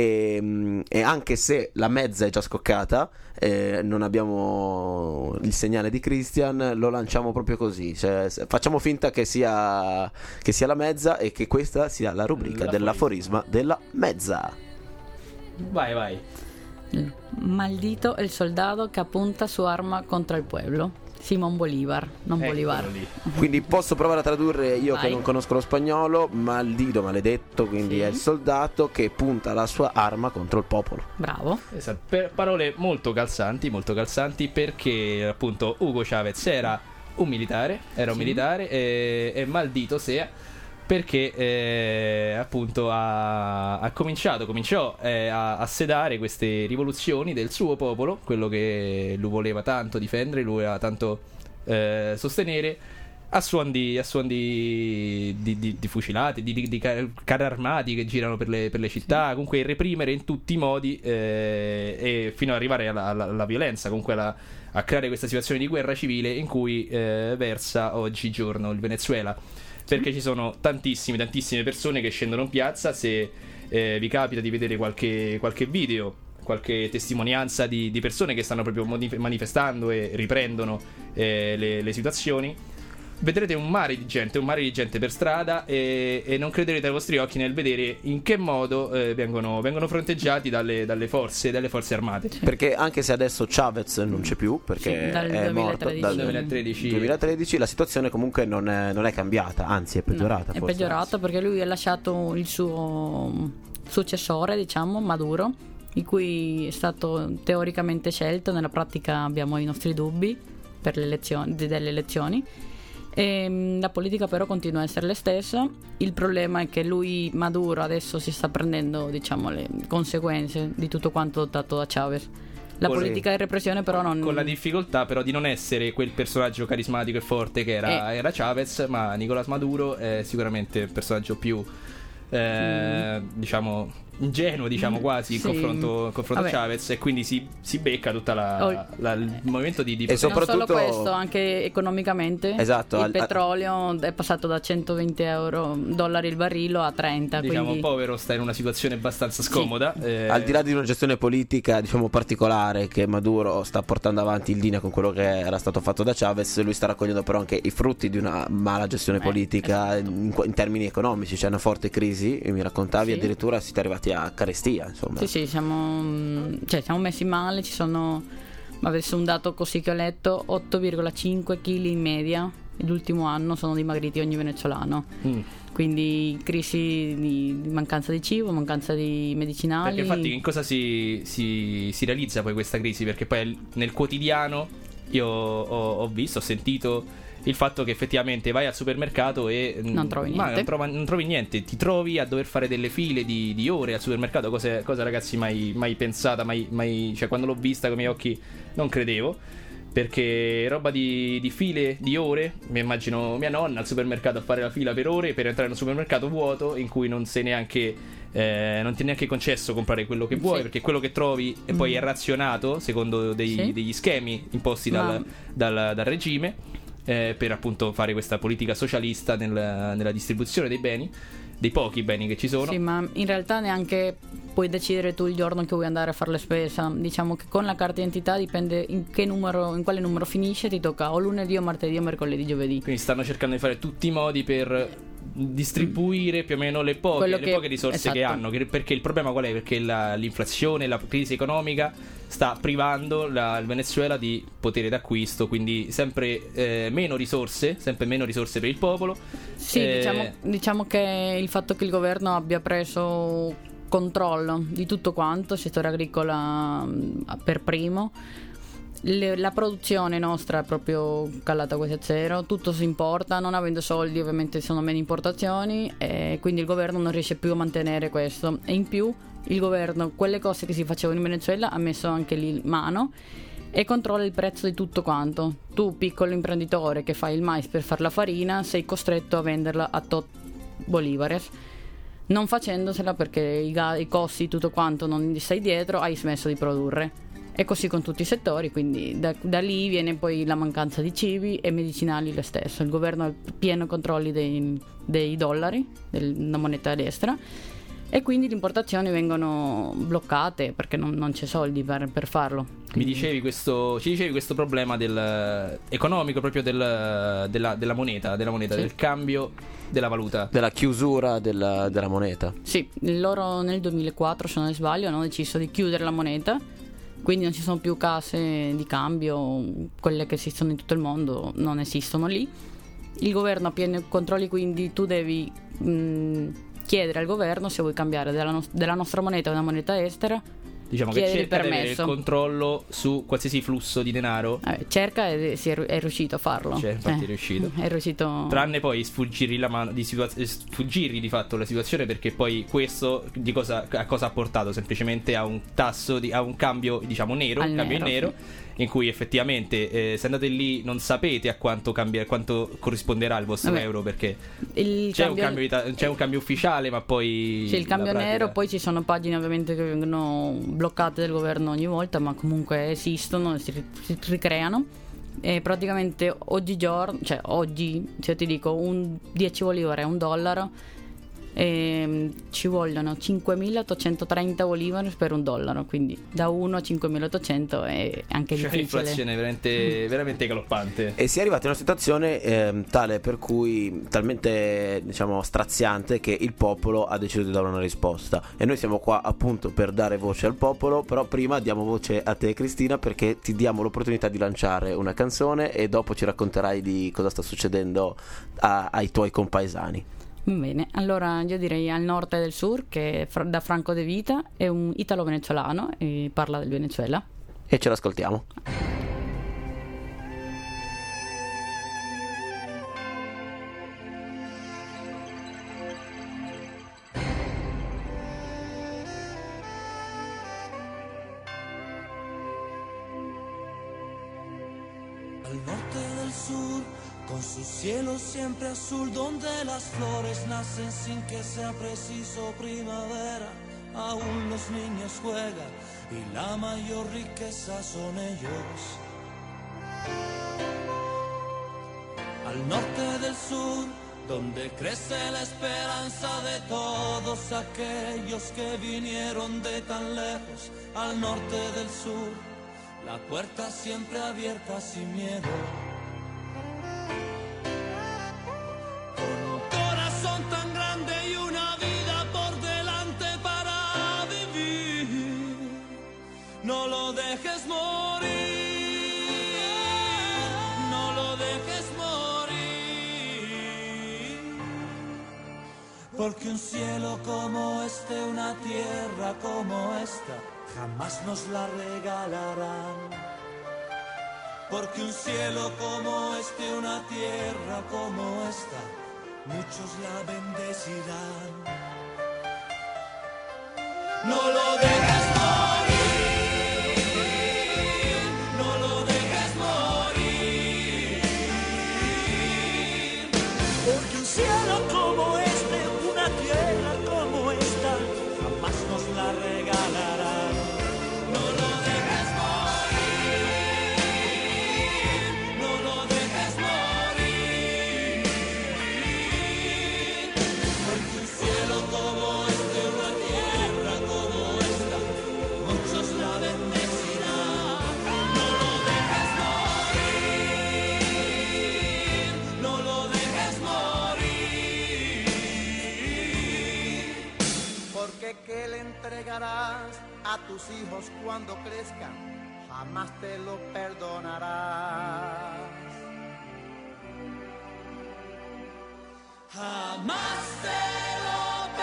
C: e anche se la mezza è già scoccata, non abbiamo il segnale di Christian, lo lanciamo proprio così, cioè, facciamo finta che sia la mezza e che questa sia la rubrica dell'aforisma della mezza.
B: Vai.
D: Maldito el soldado que apunta su arma contra el pueblo. Simon Bolivar, non Bolivar.
C: Quindi posso provare a tradurre io.
D: Vai.
C: Che non conosco lo spagnolo. Maldito, maledetto, quindi
D: Sì.
C: è il soldato che punta la sua arma contro il popolo.
D: Bravo.
B: Esatto, parole molto calzanti, perché appunto Hugo Chavez era un militare, e maldito sia perché appunto cominciò a sedare queste rivoluzioni del suo popolo, quello che lui voleva tanto difendere, lui voleva tanto sostenere, a suon di fucilati, di carri armati che girano per le città, comunque reprimere in tutti i modi, e fino ad arrivare alla violenza, comunque a creare questa situazione di guerra civile in cui versa oggigiorno il Venezuela, perché ci sono tantissime persone che scendono in piazza. Se vi capita di vedere qualche video, qualche testimonianza di persone che stanno proprio manifestando e riprendono le situazioni, vedrete un mare di gente per strada, e non crederete ai vostri occhi nel vedere in che modo vengono fronteggiati dalle forze armate.
C: Perché anche se adesso Chavez non c'è più, perché
D: dal
C: è
D: 2013.
C: morto dal 2013, la situazione comunque non è cambiata, anzi è peggiorata.
D: È
C: forse.
D: peggiorata perché lui ha lasciato il suo successore, diciamo, Maduro, di cui è stato teoricamente scelto, nella pratica abbiamo i nostri dubbi per delle elezioni. La politica però continua a essere la stessa. Il problema è che Maduro adesso si sta prendendo, diciamo, le conseguenze di tutto quanto adottato da Chavez. La politica di repressione però non...
B: Con la difficoltà però di non essere quel personaggio carismatico e forte che era Chavez, ma Nicolás Maduro è sicuramente il personaggio più diciamo ingenuo, diciamo quasi, in confronto a Chavez, e quindi si becca tutta il movimento di
C: e soprattutto
D: non solo questo, anche economicamente.
C: Esatto,
D: il petrolio è passato da $120 il barilo a 30,
B: diciamo
D: quindi...
B: povero, sta in una situazione abbastanza scomoda.
C: Al di là di una gestione politica, diciamo, particolare che Maduro sta portando avanti in linea con quello che era stato fatto da Chavez, lui sta raccogliendo però anche i frutti di una mala gestione politica,
D: esatto.
C: in termini economici. C'è una forte crisi, mi raccontavi, addirittura siete arrivati a carestia, insomma.
D: Sì, siamo messi male. Ci sono, adesso un dato così che ho letto, 8,5 kg in media l'ultimo anno sono dimagriti ogni venezuelano. Quindi crisi di mancanza di cibo, mancanza di medicinali.
B: Perché infatti in cosa si realizza poi questa crisi? Perché poi nel quotidiano io ho sentito il fatto che effettivamente vai al supermercato e
D: non trovi niente.
B: Non trovi niente, ti trovi a dover fare delle file di ore al supermercato, cosa ragazzi mai pensata, mai, cioè quando l'ho vista con i miei occhi non credevo, perché roba di file di ore. Mi immagino mia nonna al supermercato a fare la fila per ore per entrare in un supermercato vuoto in cui non ti è neanche concesso comprare quello che vuoi, perché quello che trovi e poi è razionato secondo degli schemi imposti dal regime, per appunto fare questa politica socialista nella distribuzione dei beni, dei pochi beni che ci sono.
D: Sì, ma in realtà neanche puoi decidere tu il giorno che vuoi andare a fare la spesa. Diciamo che con la carta d'identità dipende in quale numero finisce, ti tocca o lunedì o martedì o mercoledì, giovedì.
B: Quindi stanno cercando di fare tutti i modi per distribuire più o meno le poche risorse, esatto, che hanno, perché il problema qual è? Perché l'inflazione, la crisi economica sta privando il Venezuela di potere d'acquisto, quindi sempre meno risorse per il popolo.
D: Sì, diciamo che il fatto che il governo abbia preso controllo di tutto quanto, settore agricola per primo, la produzione nostra è proprio calata quasi a zero, tutto si importa, non avendo soldi ovviamente sono meno importazioni, e quindi il governo non riesce più a mantenere questo, e in più il governo quelle cose che si facevano in Venezuela ha messo anche lì mano e controlla il prezzo di tutto quanto. Tu, piccolo imprenditore che fai il mais per fare la farina, sei costretto a venderla a tot bolivares, non facendosela perché i costi, tutto quanto, non gli stai dietro, hai smesso di produrre. E così con tutti i settori, quindi da lì viene poi la mancanza di cibi e medicinali lo stesso. Il governo ha pieno controlli dei dollari, della moneta estera, e quindi le importazioni vengono bloccate perché non c'è soldi per farlo. Ci dicevi questo
B: problema economico proprio della moneta, sì, del cambio della valuta,
C: della chiusura della moneta.
D: Sì, loro nel 2004, se non sbaglio, hanno deciso di chiudere la moneta, quindi non ci sono più case di cambio, quelle che esistono in tutto il mondo non esistono lì. Il governo ha pieni controlli, quindi tu devi chiedere al governo se vuoi cambiare della nostra moneta a una moneta estera,
B: diciamo che
D: chiede il
B: cerca di avere il
D: permesso.
B: controllo su qualsiasi flusso di denaro.
D: Cerca e è riuscito a farlo.
B: Cioè, infatti è riuscito.
D: È riuscito.
B: Tranne poi sfuggirgli la mano sfuggirgli di fatto la situazione, perché poi questo a cosa ha portato? Semplicemente a un tasso a un cambio, diciamo, nero,
D: Al
B: un cambio
D: nero,
B: in nero, in cui effettivamente se andate lì non sapete a quanto corrisponderà il vostro euro, perché c'è un cambio ufficiale, ma poi
D: Sì, il cambio
B: la pratica-
D: nero, poi ci sono pagine ovviamente che vengono bloccate dal governo ogni volta, ma comunque esistono, si ricreano. E praticamente oggi, se ti dico, un 10 bolivare è $1, ci vogliono 5.830 bolivari per $1, quindi da 1 a 5.800 è anche
B: c'è
D: difficile.
B: un'inflazione veramente, veramente galoppante.
C: E si è arrivati a una situazione tale per cui talmente, diciamo, straziante, che il popolo ha deciso di dare una risposta, e noi siamo qua appunto per dare voce al popolo. Però prima diamo voce a te, Cristina, perché ti diamo l'opportunità di lanciare una canzone e dopo ci racconterai di cosa sta succedendo ai tuoi compaesani.
D: Bene, allora io direi Al Norte del Sur, che è da Franco De Vita, è un italo-venezuelano e parla del Venezuela.
C: E ce l'ascoltiamo.
E: Al norte del sur, con su cielo siempre azul, donde las flores nacen sin que sea preciso primavera, aún los niños juegan y la mayor riqueza son ellos. Al norte del sur, donde crece la esperanza de todos aquellos que vinieron de tan lejos. Al norte del sur, la puerta siempre abierta sin miedo. Con un corazón tan grande y una vida por delante para vivir, no lo dejes morir, no lo dejes morir. Porque un cielo como este, una tierra como esta, jamás nos la regalarán. Porque un cielo como este, una tierra como esta, muchos la bendecirán. No lo dejes morir, no lo dejes morir. Porque un cielo como este, una tierra como esta, jamás nos la regalarán. No lo dejes morir, no lo dejes morir. Porque un cielo como este, una tierra como esta, muchos la bendecirán. No lo dejes morir, no lo dejes morir.
I: Porque ¿qué le entregarás a tus hijos cuando crezcan? Jamás te lo perdonarás.
E: Jamás te lo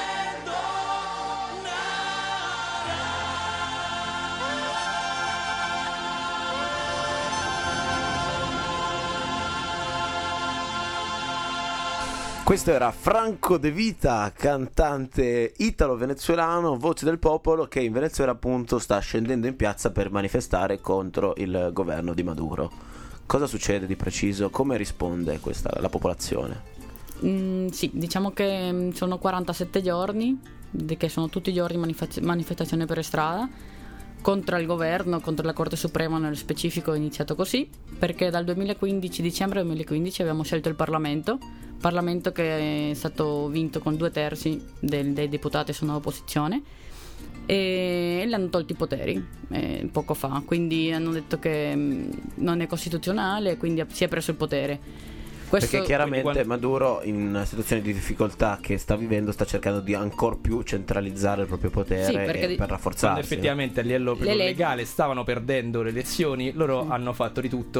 C: Questo era Franco De Vita, cantante italo-venezuelano, voce del popolo, che in Venezuela appunto sta scendendo in piazza per manifestare contro il governo di Maduro. Cosa succede di preciso? Come risponde la popolazione?
D: Sì, diciamo che sono 47 giorni, che sono tutti i giorni manifestazione per strada contro il governo, contro la Corte Suprema nello specifico. È iniziato così perché dal 2015, dicembre 2015, abbiamo scelto il Parlamento che è stato vinto con 2/3 dei deputati sono opposizione, e le hanno tolto i poteri poco fa, quindi hanno detto che non è costituzionale, quindi si è preso il potere.
C: Perché chiaramente Maduro, in una situazione di difficoltà che sta vivendo, sta cercando di ancor più centralizzare il proprio potere per rafforzarsi.
B: Quando effettivamente a livello legale stavano perdendo le elezioni, loro hanno fatto di tutto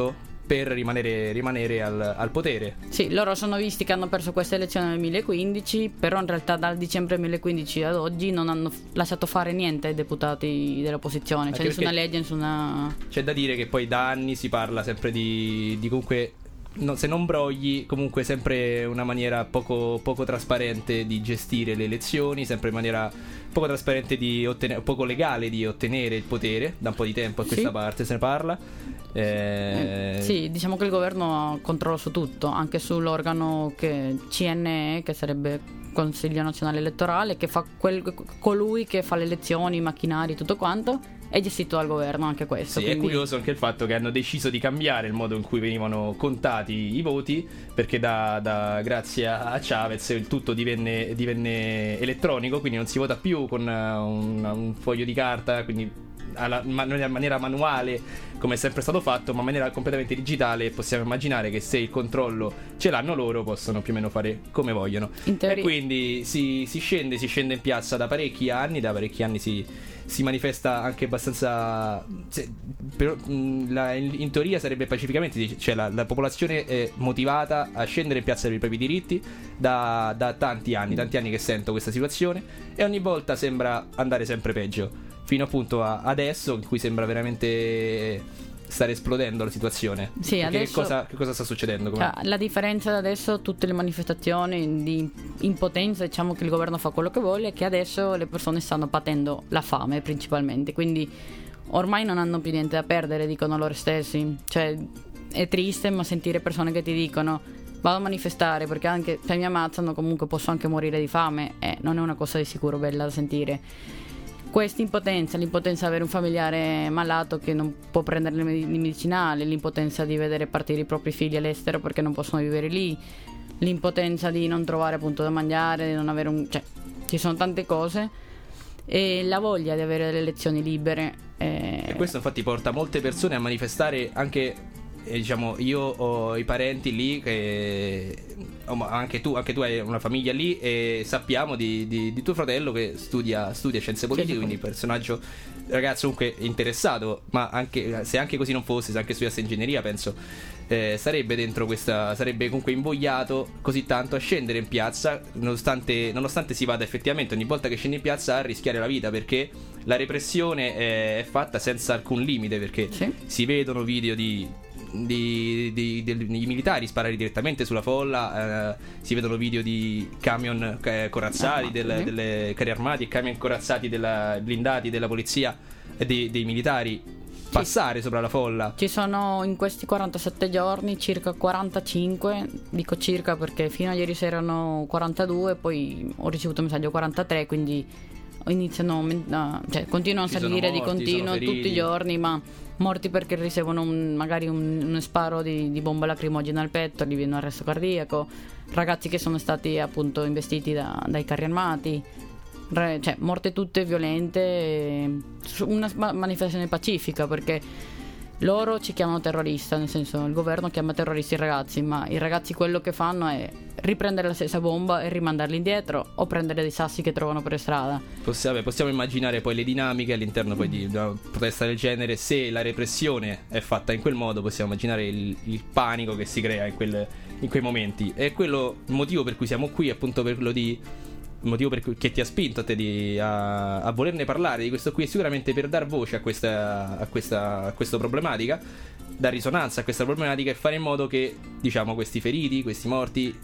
B: per rimanere al potere.
D: Sì, loro sono visti che hanno perso queste elezioni nel 2015, però in realtà dal dicembre 2015 ad oggi non hanno lasciato fare niente ai deputati dell'opposizione,
B: Anche
D: cioè nessuna
B: perché
D: legge, nessuna...
B: C'è da dire che poi da anni si parla sempre di comunque, se non brogli, comunque sempre una maniera poco trasparente di gestire le elezioni, sempre in maniera poco trasparente poco legale di ottenere il potere. Da un po' di tempo a questa parte se ne parla.
D: Sì, diciamo che il governo ha controllo su tutto, anche sull'organo CNE, che sarebbe Consiglio Nazionale Elettorale, che fa colui che fa le elezioni, i macchinari, tutto quanto, è gestito dal governo anche questo.
B: Sì,
D: quindi...
B: è curioso anche il fatto che hanno deciso di cambiare il modo in cui venivano contati i voti, perché grazie a Chavez il tutto divenne elettronico, quindi non si vota più con un foglio di carta, quindi non in maniera manuale come è sempre stato fatto, ma in maniera completamente digitale. Possiamo immaginare che se il controllo ce l'hanno loro, possono più o meno fare come vogliono. E quindi si scende in piazza da parecchi anni si manifesta anche abbastanza, in teoria sarebbe pacificamente, cioè la popolazione è motivata a scendere in piazza per i propri diritti da tanti anni che sento questa situazione, e ogni volta sembra andare sempre peggio, fino appunto a adesso, in cui sembra veramente stare esplodendo la situazione.
D: Sì, adesso,
B: che cosa sta succedendo?
D: La differenza da adesso, tutte le manifestazioni di impotenza, diciamo che il governo fa quello che vuole, è che adesso le persone stanno patendo la fame principalmente, quindi ormai non hanno più niente da perdere, dicono loro stessi. Cioè è triste, ma sentire persone che ti dicono vado a manifestare perché anche se mi ammazzano comunque posso anche morire di fame, non è una cosa di sicuro bella da sentire. Questa l'impotenza di avere un familiare malato che non può prendere i medicinali, l'impotenza di vedere partire i propri figli all'estero perché non possono vivere lì, l'impotenza di non trovare appunto da mangiare, di non avere cioè ci sono tante cose, e la voglia di avere delle elezioni libere.
B: E questo infatti porta molte persone a manifestare anche. Diciamo, io ho i parenti lì anche tu hai una famiglia lì, e sappiamo di tuo fratello che studia scienze politiche, quindi personaggio, ragazzo comunque interessato, ma anche se anche così non fosse, se anche studiasse ingegneria, penso sarebbe comunque invogliato così tanto a scendere in piazza, nonostante si vada effettivamente ogni volta che scende in piazza a rischiare la vita, perché la repressione è fatta senza alcun limite, perché si vedono video di militari sparare direttamente sulla folla, si vedono video di camion corazzati delle carri armati e camion corazzati blindati della polizia e dei militari passare sopra la folla.
D: Ci sono in questi 47 giorni circa 45, dico circa perché fino a ieri sera erano 42, poi ho ricevuto un messaggio 43, quindi continuano a salire di continuo tutti i giorni, ma morti perché ricevono magari un sparo di bomba lacrimogena al petto, gli viene un arresto cardiaco, ragazzi che sono stati appunto investiti dai carri armati, cioè morte tutte violente, una manifestazione pacifica, perché loro ci chiamano terrorista, nel senso il governo chiama terroristi i ragazzi, ma i ragazzi quello che fanno è riprendere la stessa bomba e rimandarli indietro, o prendere dei sassi che trovano per strada.
B: Possiamo immaginare poi le dinamiche all'interno poi di una protesta del genere. Se la repressione è fatta in quel modo, possiamo immaginare il panico che si crea in quei momenti. E quello il motivo per cui siamo qui, appunto, per quello il motivo che ti ha spinto a te a volerne parlare di questo qui, è sicuramente per dar voce a questa problematica, dar risonanza a questa problematica, e fare in modo che, diciamo, questi feriti, questi morti,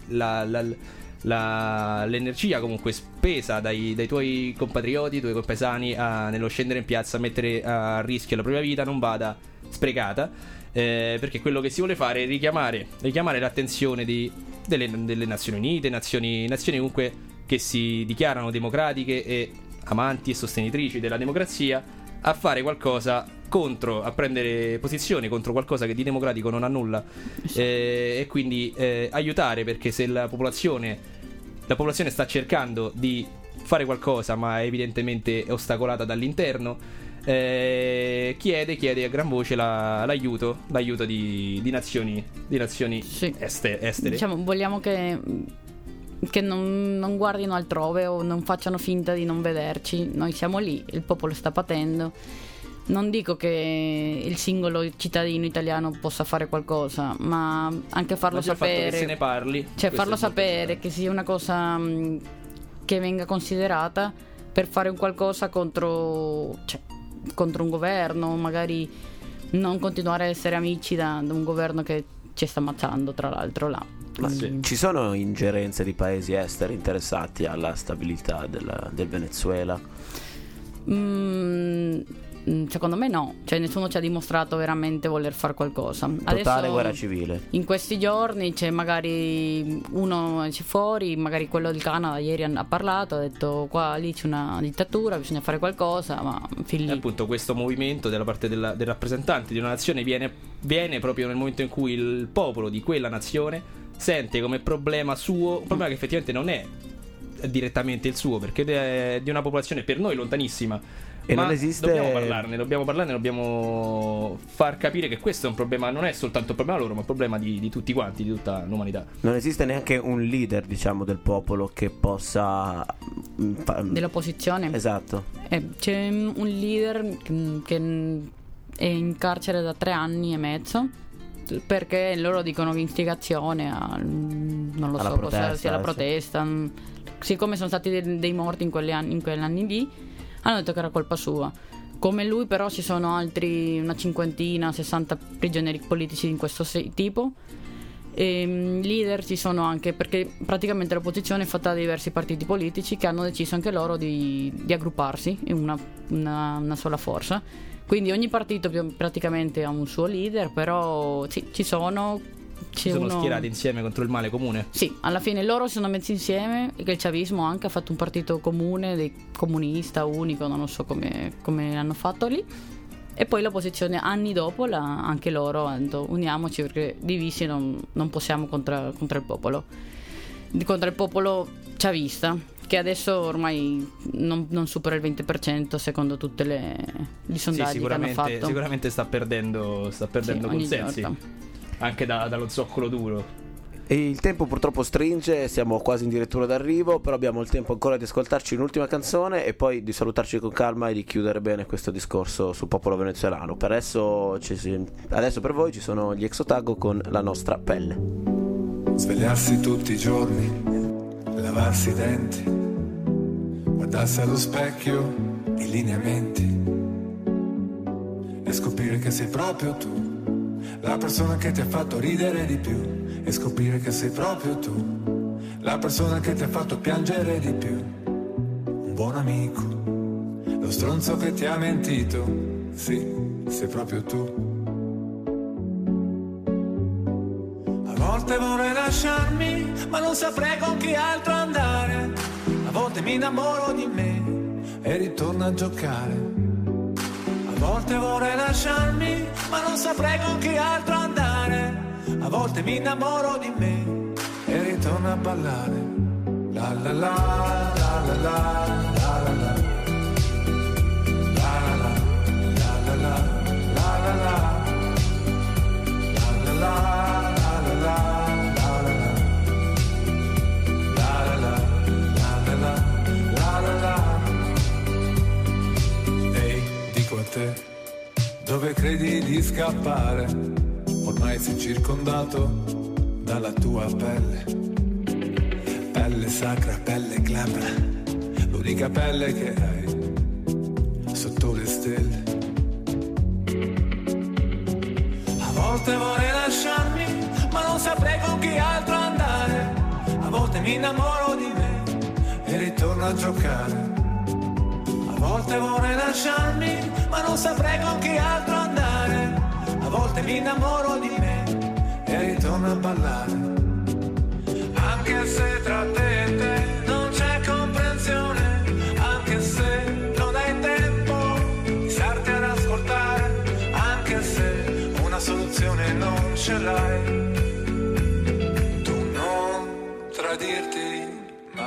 B: l'energia comunque spesa dai tuoi compatrioti, tuoi compaesani nello scendere in piazza a mettere a rischio la propria vita non vada sprecata, perché quello che si vuole fare è richiamare l'attenzione delle Nazioni Unite, nazioni comunque che si dichiarano democratiche e amanti e sostenitrici della democrazia, a fare qualcosa a prendere posizione contro qualcosa che di democratico non ha nulla, e quindi aiutare, perché se la popolazione sta cercando di fare qualcosa ma è evidentemente ostacolata dall'interno, chiede a gran voce l'aiuto di nazioni estere.
D: Diciamo, vogliamo che non guardino altrove o non facciano finta di non vederci. Noi siamo lì, il popolo sta patendo, non dico che il singolo cittadino italiano possa fare qualcosa, ma anche farlo
B: Ma già il fatto
D: sapere,
B: che se ne parli,
D: cioè
B: questo
D: farlo
B: è molto
D: sapere,
B: importante.
D: che sia una cosa che venga considerata per fare un qualcosa contro un governo, magari non continuare a essere amici da un governo che ci sta ammazzando, tra l'altro, là.
C: Ma
D: Quindi-
C: ci sono ingerenze di paesi esteri interessati alla stabilità del Venezuela?
D: Secondo me no, cioè nessuno ci ha dimostrato veramente voler fare qualcosa.
C: Totale
D: Adesso,
C: guerra civile.
D: in questi giorni c'è magari uno esce fuori, magari quello del Canada ieri ha parlato, ha detto qua lì c'è una dittatura, bisogna fare qualcosa, ma fin
B: E
D: lì.
B: appunto questo movimento della parte dei rappresentanti di una nazione viene proprio nel momento in cui il popolo di quella nazione sente come problema suo un problema che effettivamente non è direttamente il suo, perché è di una popolazione per noi lontanissima.
C: E
B: Ma
C: non esiste-
B: dobbiamo parlarne, dobbiamo far capire che questo è un problema, non è soltanto un problema loro, ma un problema di tutti quanti, di tutta l'umanità.
C: Non esiste neanche un leader, diciamo, del popolo che possa
D: Dell'opposizione.
C: Esatto.
D: C'è un leader che è in carcere da 3 anni e mezzo perché loro dicono che istigazione non lo
C: Alla
D: so
C: protesta,
D: cosa sia la
C: sì.
D: protesta. Siccome sono stati dei morti in quegli anni lì, hanno detto che era colpa sua. Come lui però ci sono altri una cinquantina, 60 prigionieri politici di questo tipo. E leader ci sono anche perché praticamente l'opposizione è fatta da diversi partiti politici che hanno deciso anche loro di aggrupparsi in una sola forza. Quindi ogni partito praticamente ha un suo leader, però sì, ci sono
B: Schierati insieme contro il male comune.
D: Sì, alla fine loro si sono messi insieme e che il chavismo anche ha fatto un partito comune, dei comunista unico, non so come l'hanno fatto lì. E poi l'opposizione anni dopo anche loro hanno detto uniamoci perché divisi non possiamo contro il popolo. Contro il popolo chavista, che adesso ormai non supera il 20% secondo tutte i sondaggi che hanno fatto.
B: Sicuramente sta perdendo
D: Sì, ogni
B: consensi.
D: giorno.
B: Anche dallo zoccolo duro.
C: E il tempo purtroppo stringe, siamo quasi addirittura d'arrivo, però abbiamo il tempo ancora di ascoltarci un'ultima canzone e poi di salutarci con calma e di chiudere bene questo discorso sul popolo venezuelano. Adesso per voi ci sono gli Exotago con La nostra pelle.
J: Svegliarsi tutti i giorni, lavarsi i denti, guardarsi allo specchio, i lineamenti e scoprire che sei proprio tu, la persona che ti ha fatto ridere di più, e scoprire che sei proprio tu, la persona che ti ha fatto piangere di più, un buon amico, lo stronzo che ti ha mentito, sì, sei proprio tu. A volte vorrei lasciarmi, ma non saprei con chi altro andare, a volte mi innamoro di me e ritorno a giocare. A volte vorrei lasciarmi, ma non saprei con chi altro andare. A volte mi innamoro di me e ritorno a ballare. La la la la la la la la la. La la la la la la la la. La la la la la la la. Ehi, dico a te, dove credi di scappare? Ormai sei circondato dalla tua pelle, pelle sacra, pelle glabra, l'unica pelle che hai sotto le stelle. A volte vorrei lasciarmi, ma non saprei con chi altro andare. A volte mi innamoro di me e ritorno a giocare. A volte vorrei lasciarmi, ma non saprei con chi altro andare. A volte mi innamoro di me e ritorno a ballare. Anche se tra te e te non c'è comprensione, anche se non hai tempo di starti ad ascoltare, anche se una soluzione non ce l'hai, tu non tradirti mai.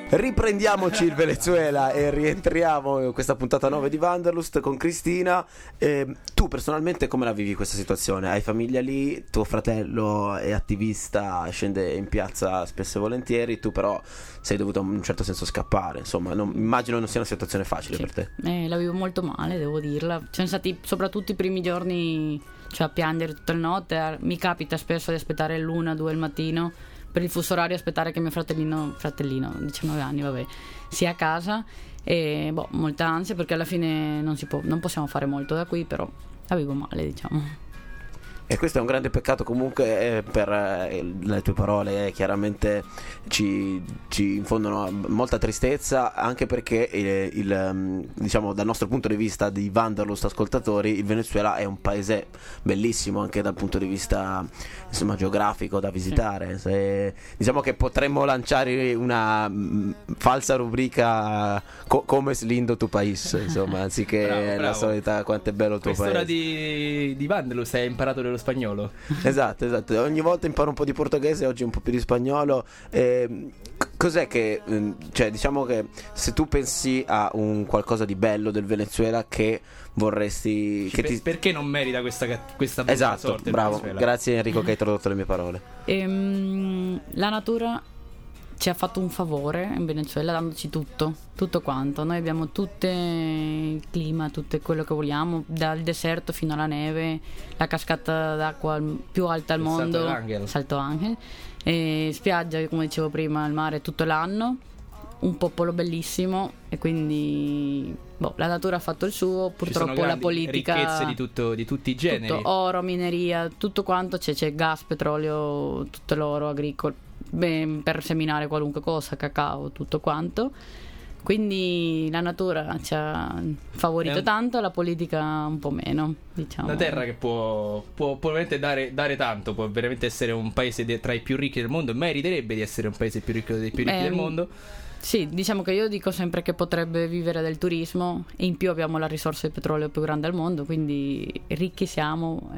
C: Riprendiamoci il Venezuela e rientriamo in questa puntata 9 di Wanderlust con Cristina. Tu personalmente come la vivi questa situazione? Hai famiglia lì, tuo fratello è attivista, scende in piazza spesso e volentieri, tu però sei dovuto in un certo senso scappare, insomma immagino non sia una situazione facile per te.
D: La vivo molto male, devo dirla. Ci sono stati soprattutto i primi giorni, cioè, a piangere tutta la notte. Mi capita spesso di aspettare l'1, 2 del mattino per il fuso orario, aspettare che mio fratellino 19 anni, vabbè, sia a casa, e molta ansia, perché alla fine non possiamo fare molto da qui, però la vivo male, diciamo.
C: E questo è un grande peccato comunque, per le tue parole chiaramente ci infondono molta tristezza, anche perché diciamo dal nostro punto di vista di Wanderlust ascoltatori, il Venezuela è un paese bellissimo anche dal punto di vista, insomma, geografico, da visitare. Diciamo che potremmo lanciare una falsa rubrica come es lindo tu país, insomma, anziché
B: bravo.
C: la solita quanto è bello il tuo
B: Quest'ora
C: paese.
B: di Wanderlust hai imparato dello spagnolo.
C: Esatto, ogni volta imparo un po' di portoghese, oggi un po' più di spagnolo. Cos'è che, cioè, diciamo che se tu pensi a un qualcosa di bello del Venezuela che vorresti
B: perché non merita questa brutta
C: esatto,
B: sorte,
C: bravo, grazie Enrico che hai tradotto le mie parole.
D: La natura ci ha fatto un favore in Venezuela dandoci tutto quanto. Noi abbiamo tutto il clima, tutto quello che vogliamo, dal deserto fino alla neve, la cascata d'acqua più alta al mondo, Salto Ángel, spiaggia, come dicevo prima, il mare tutto l'anno, un popolo bellissimo, e quindi la natura ha fatto il suo. Purtroppo la politica,
B: ricchezze di tutti i generi,
D: tutto, oro, mineria, tutto quanto, c'è gas, petrolio, tutto l'oro agricolo, per seminare qualunque cosa, cacao, tutto quanto. Quindi la natura ci ha favorito tanto, la politica un po' meno, diciamo.
B: Una terra che può veramente dare tanto, può veramente essere un paese tra i più ricchi del mondo, meriterebbe di essere un paese più ricco dei più ricchi del mondo.
D: Sì, diciamo che io dico sempre che potrebbe vivere del turismo, e in più abbiamo la risorsa di petrolio più grande al mondo, quindi ricchi siamo.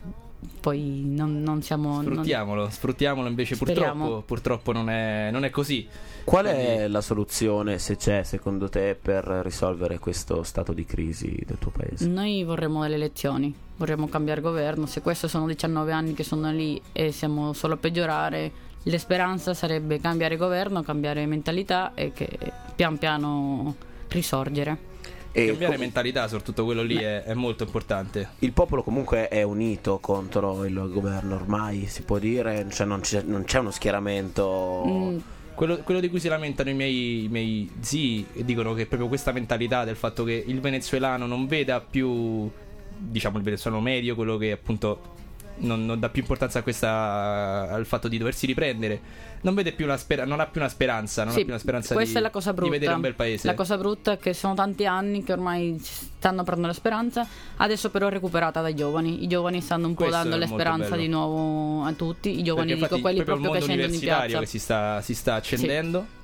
D: Poi non siamo.
B: Sfruttiamolo, invece purtroppo non è così.
C: Qual è la soluzione, se c'è, secondo te, per risolvere questo stato di crisi del tuo paese?
D: Noi vorremmo delle elezioni, vorremmo cambiare governo. Se questo sono 19 anni che sono lì e siamo solo a peggiorare, la speranza sarebbe cambiare governo, cambiare mentalità e che pian piano risorgere.
C: E
B: cambiare mentalità, soprattutto quello lì, è molto importante. Il
C: popolo comunque è unito contro il governo, ormai si può dire, cioè non c'è uno schieramento.
B: Quello di cui si lamentano i miei zii, e dicono che proprio questa mentalità del fatto che il venezuelano non veda più, diciamo, il venezuelano medio, quello che appunto non dà più importanza al fatto di doversi riprendere, non vede più non ha più una speranza, non ha più una speranza
D: questa è la cosa brutta,
B: di vedere un bel paese.
D: La cosa brutta è che sono tanti anni che ormai stanno prendendo la speranza, adesso però è recuperata dai giovani. I giovani stanno un po' dando la speranza di nuovo a tutti. I giovani, dico quelli proprio che scendono in piazza,
B: che si sta accendendo. Sì.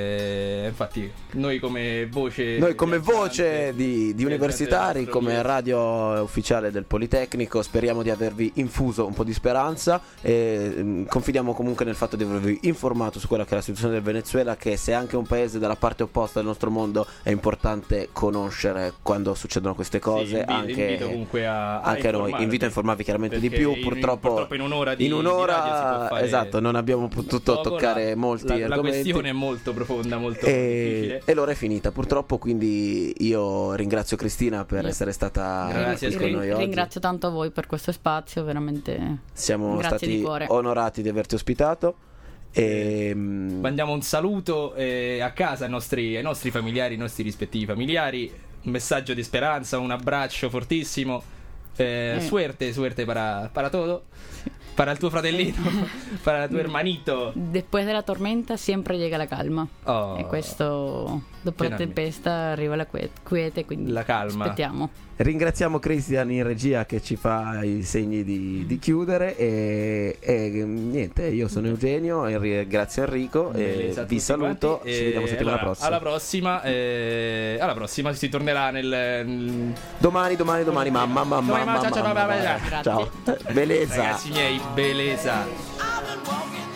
B: Infatti noi come voce
C: di universitari, come radio ufficiale del Politecnico, speriamo di avervi infuso un po' di speranza, e confidiamo comunque nel fatto di avervi informato su quella che è la situazione del Venezuela, che se è anche un paese dalla parte opposta del nostro mondo è importante conoscere quando succedono queste cose.
B: Sì, invito comunque
C: anche a noi, invito a informarvi chiaramente di più. Purtroppo
B: in un'ora di
C: radio si può
B: fare,
C: esatto, non abbiamo potuto toccare molti argomenti.
B: La questione è molto profonda, molto difficile.
C: E l'ora è finita purtroppo, quindi io ringrazio Cristina per essere stata con noi oggi.
D: Ringrazio tanto a voi per questo spazio, veramente
C: siamo stati onorati di averti ospitato.
B: Mandiamo un saluto a casa ai nostri familiari, ai nostri rispettivi familiari, un messaggio di speranza, un abbraccio fortissimo, suerte para todo. Para el tuo fratellino, para tu hermanito.
D: Después de la tormenta siempre llega la calma. E questo, dopo la tempesta arriva la quiete, quindi
B: la calma.
D: Aspettiamo.
C: Ringraziamo Christian in regia che ci fa i segni di chiudere, e niente, io sono Eugenio, grazie Enrico, e vi saluto, ci vediamo settimana prossima.
B: Alla prossima si tornerà
C: domani mamma.
B: Ciao.
C: Bellezza.
B: Ragazzi miei, bellezza.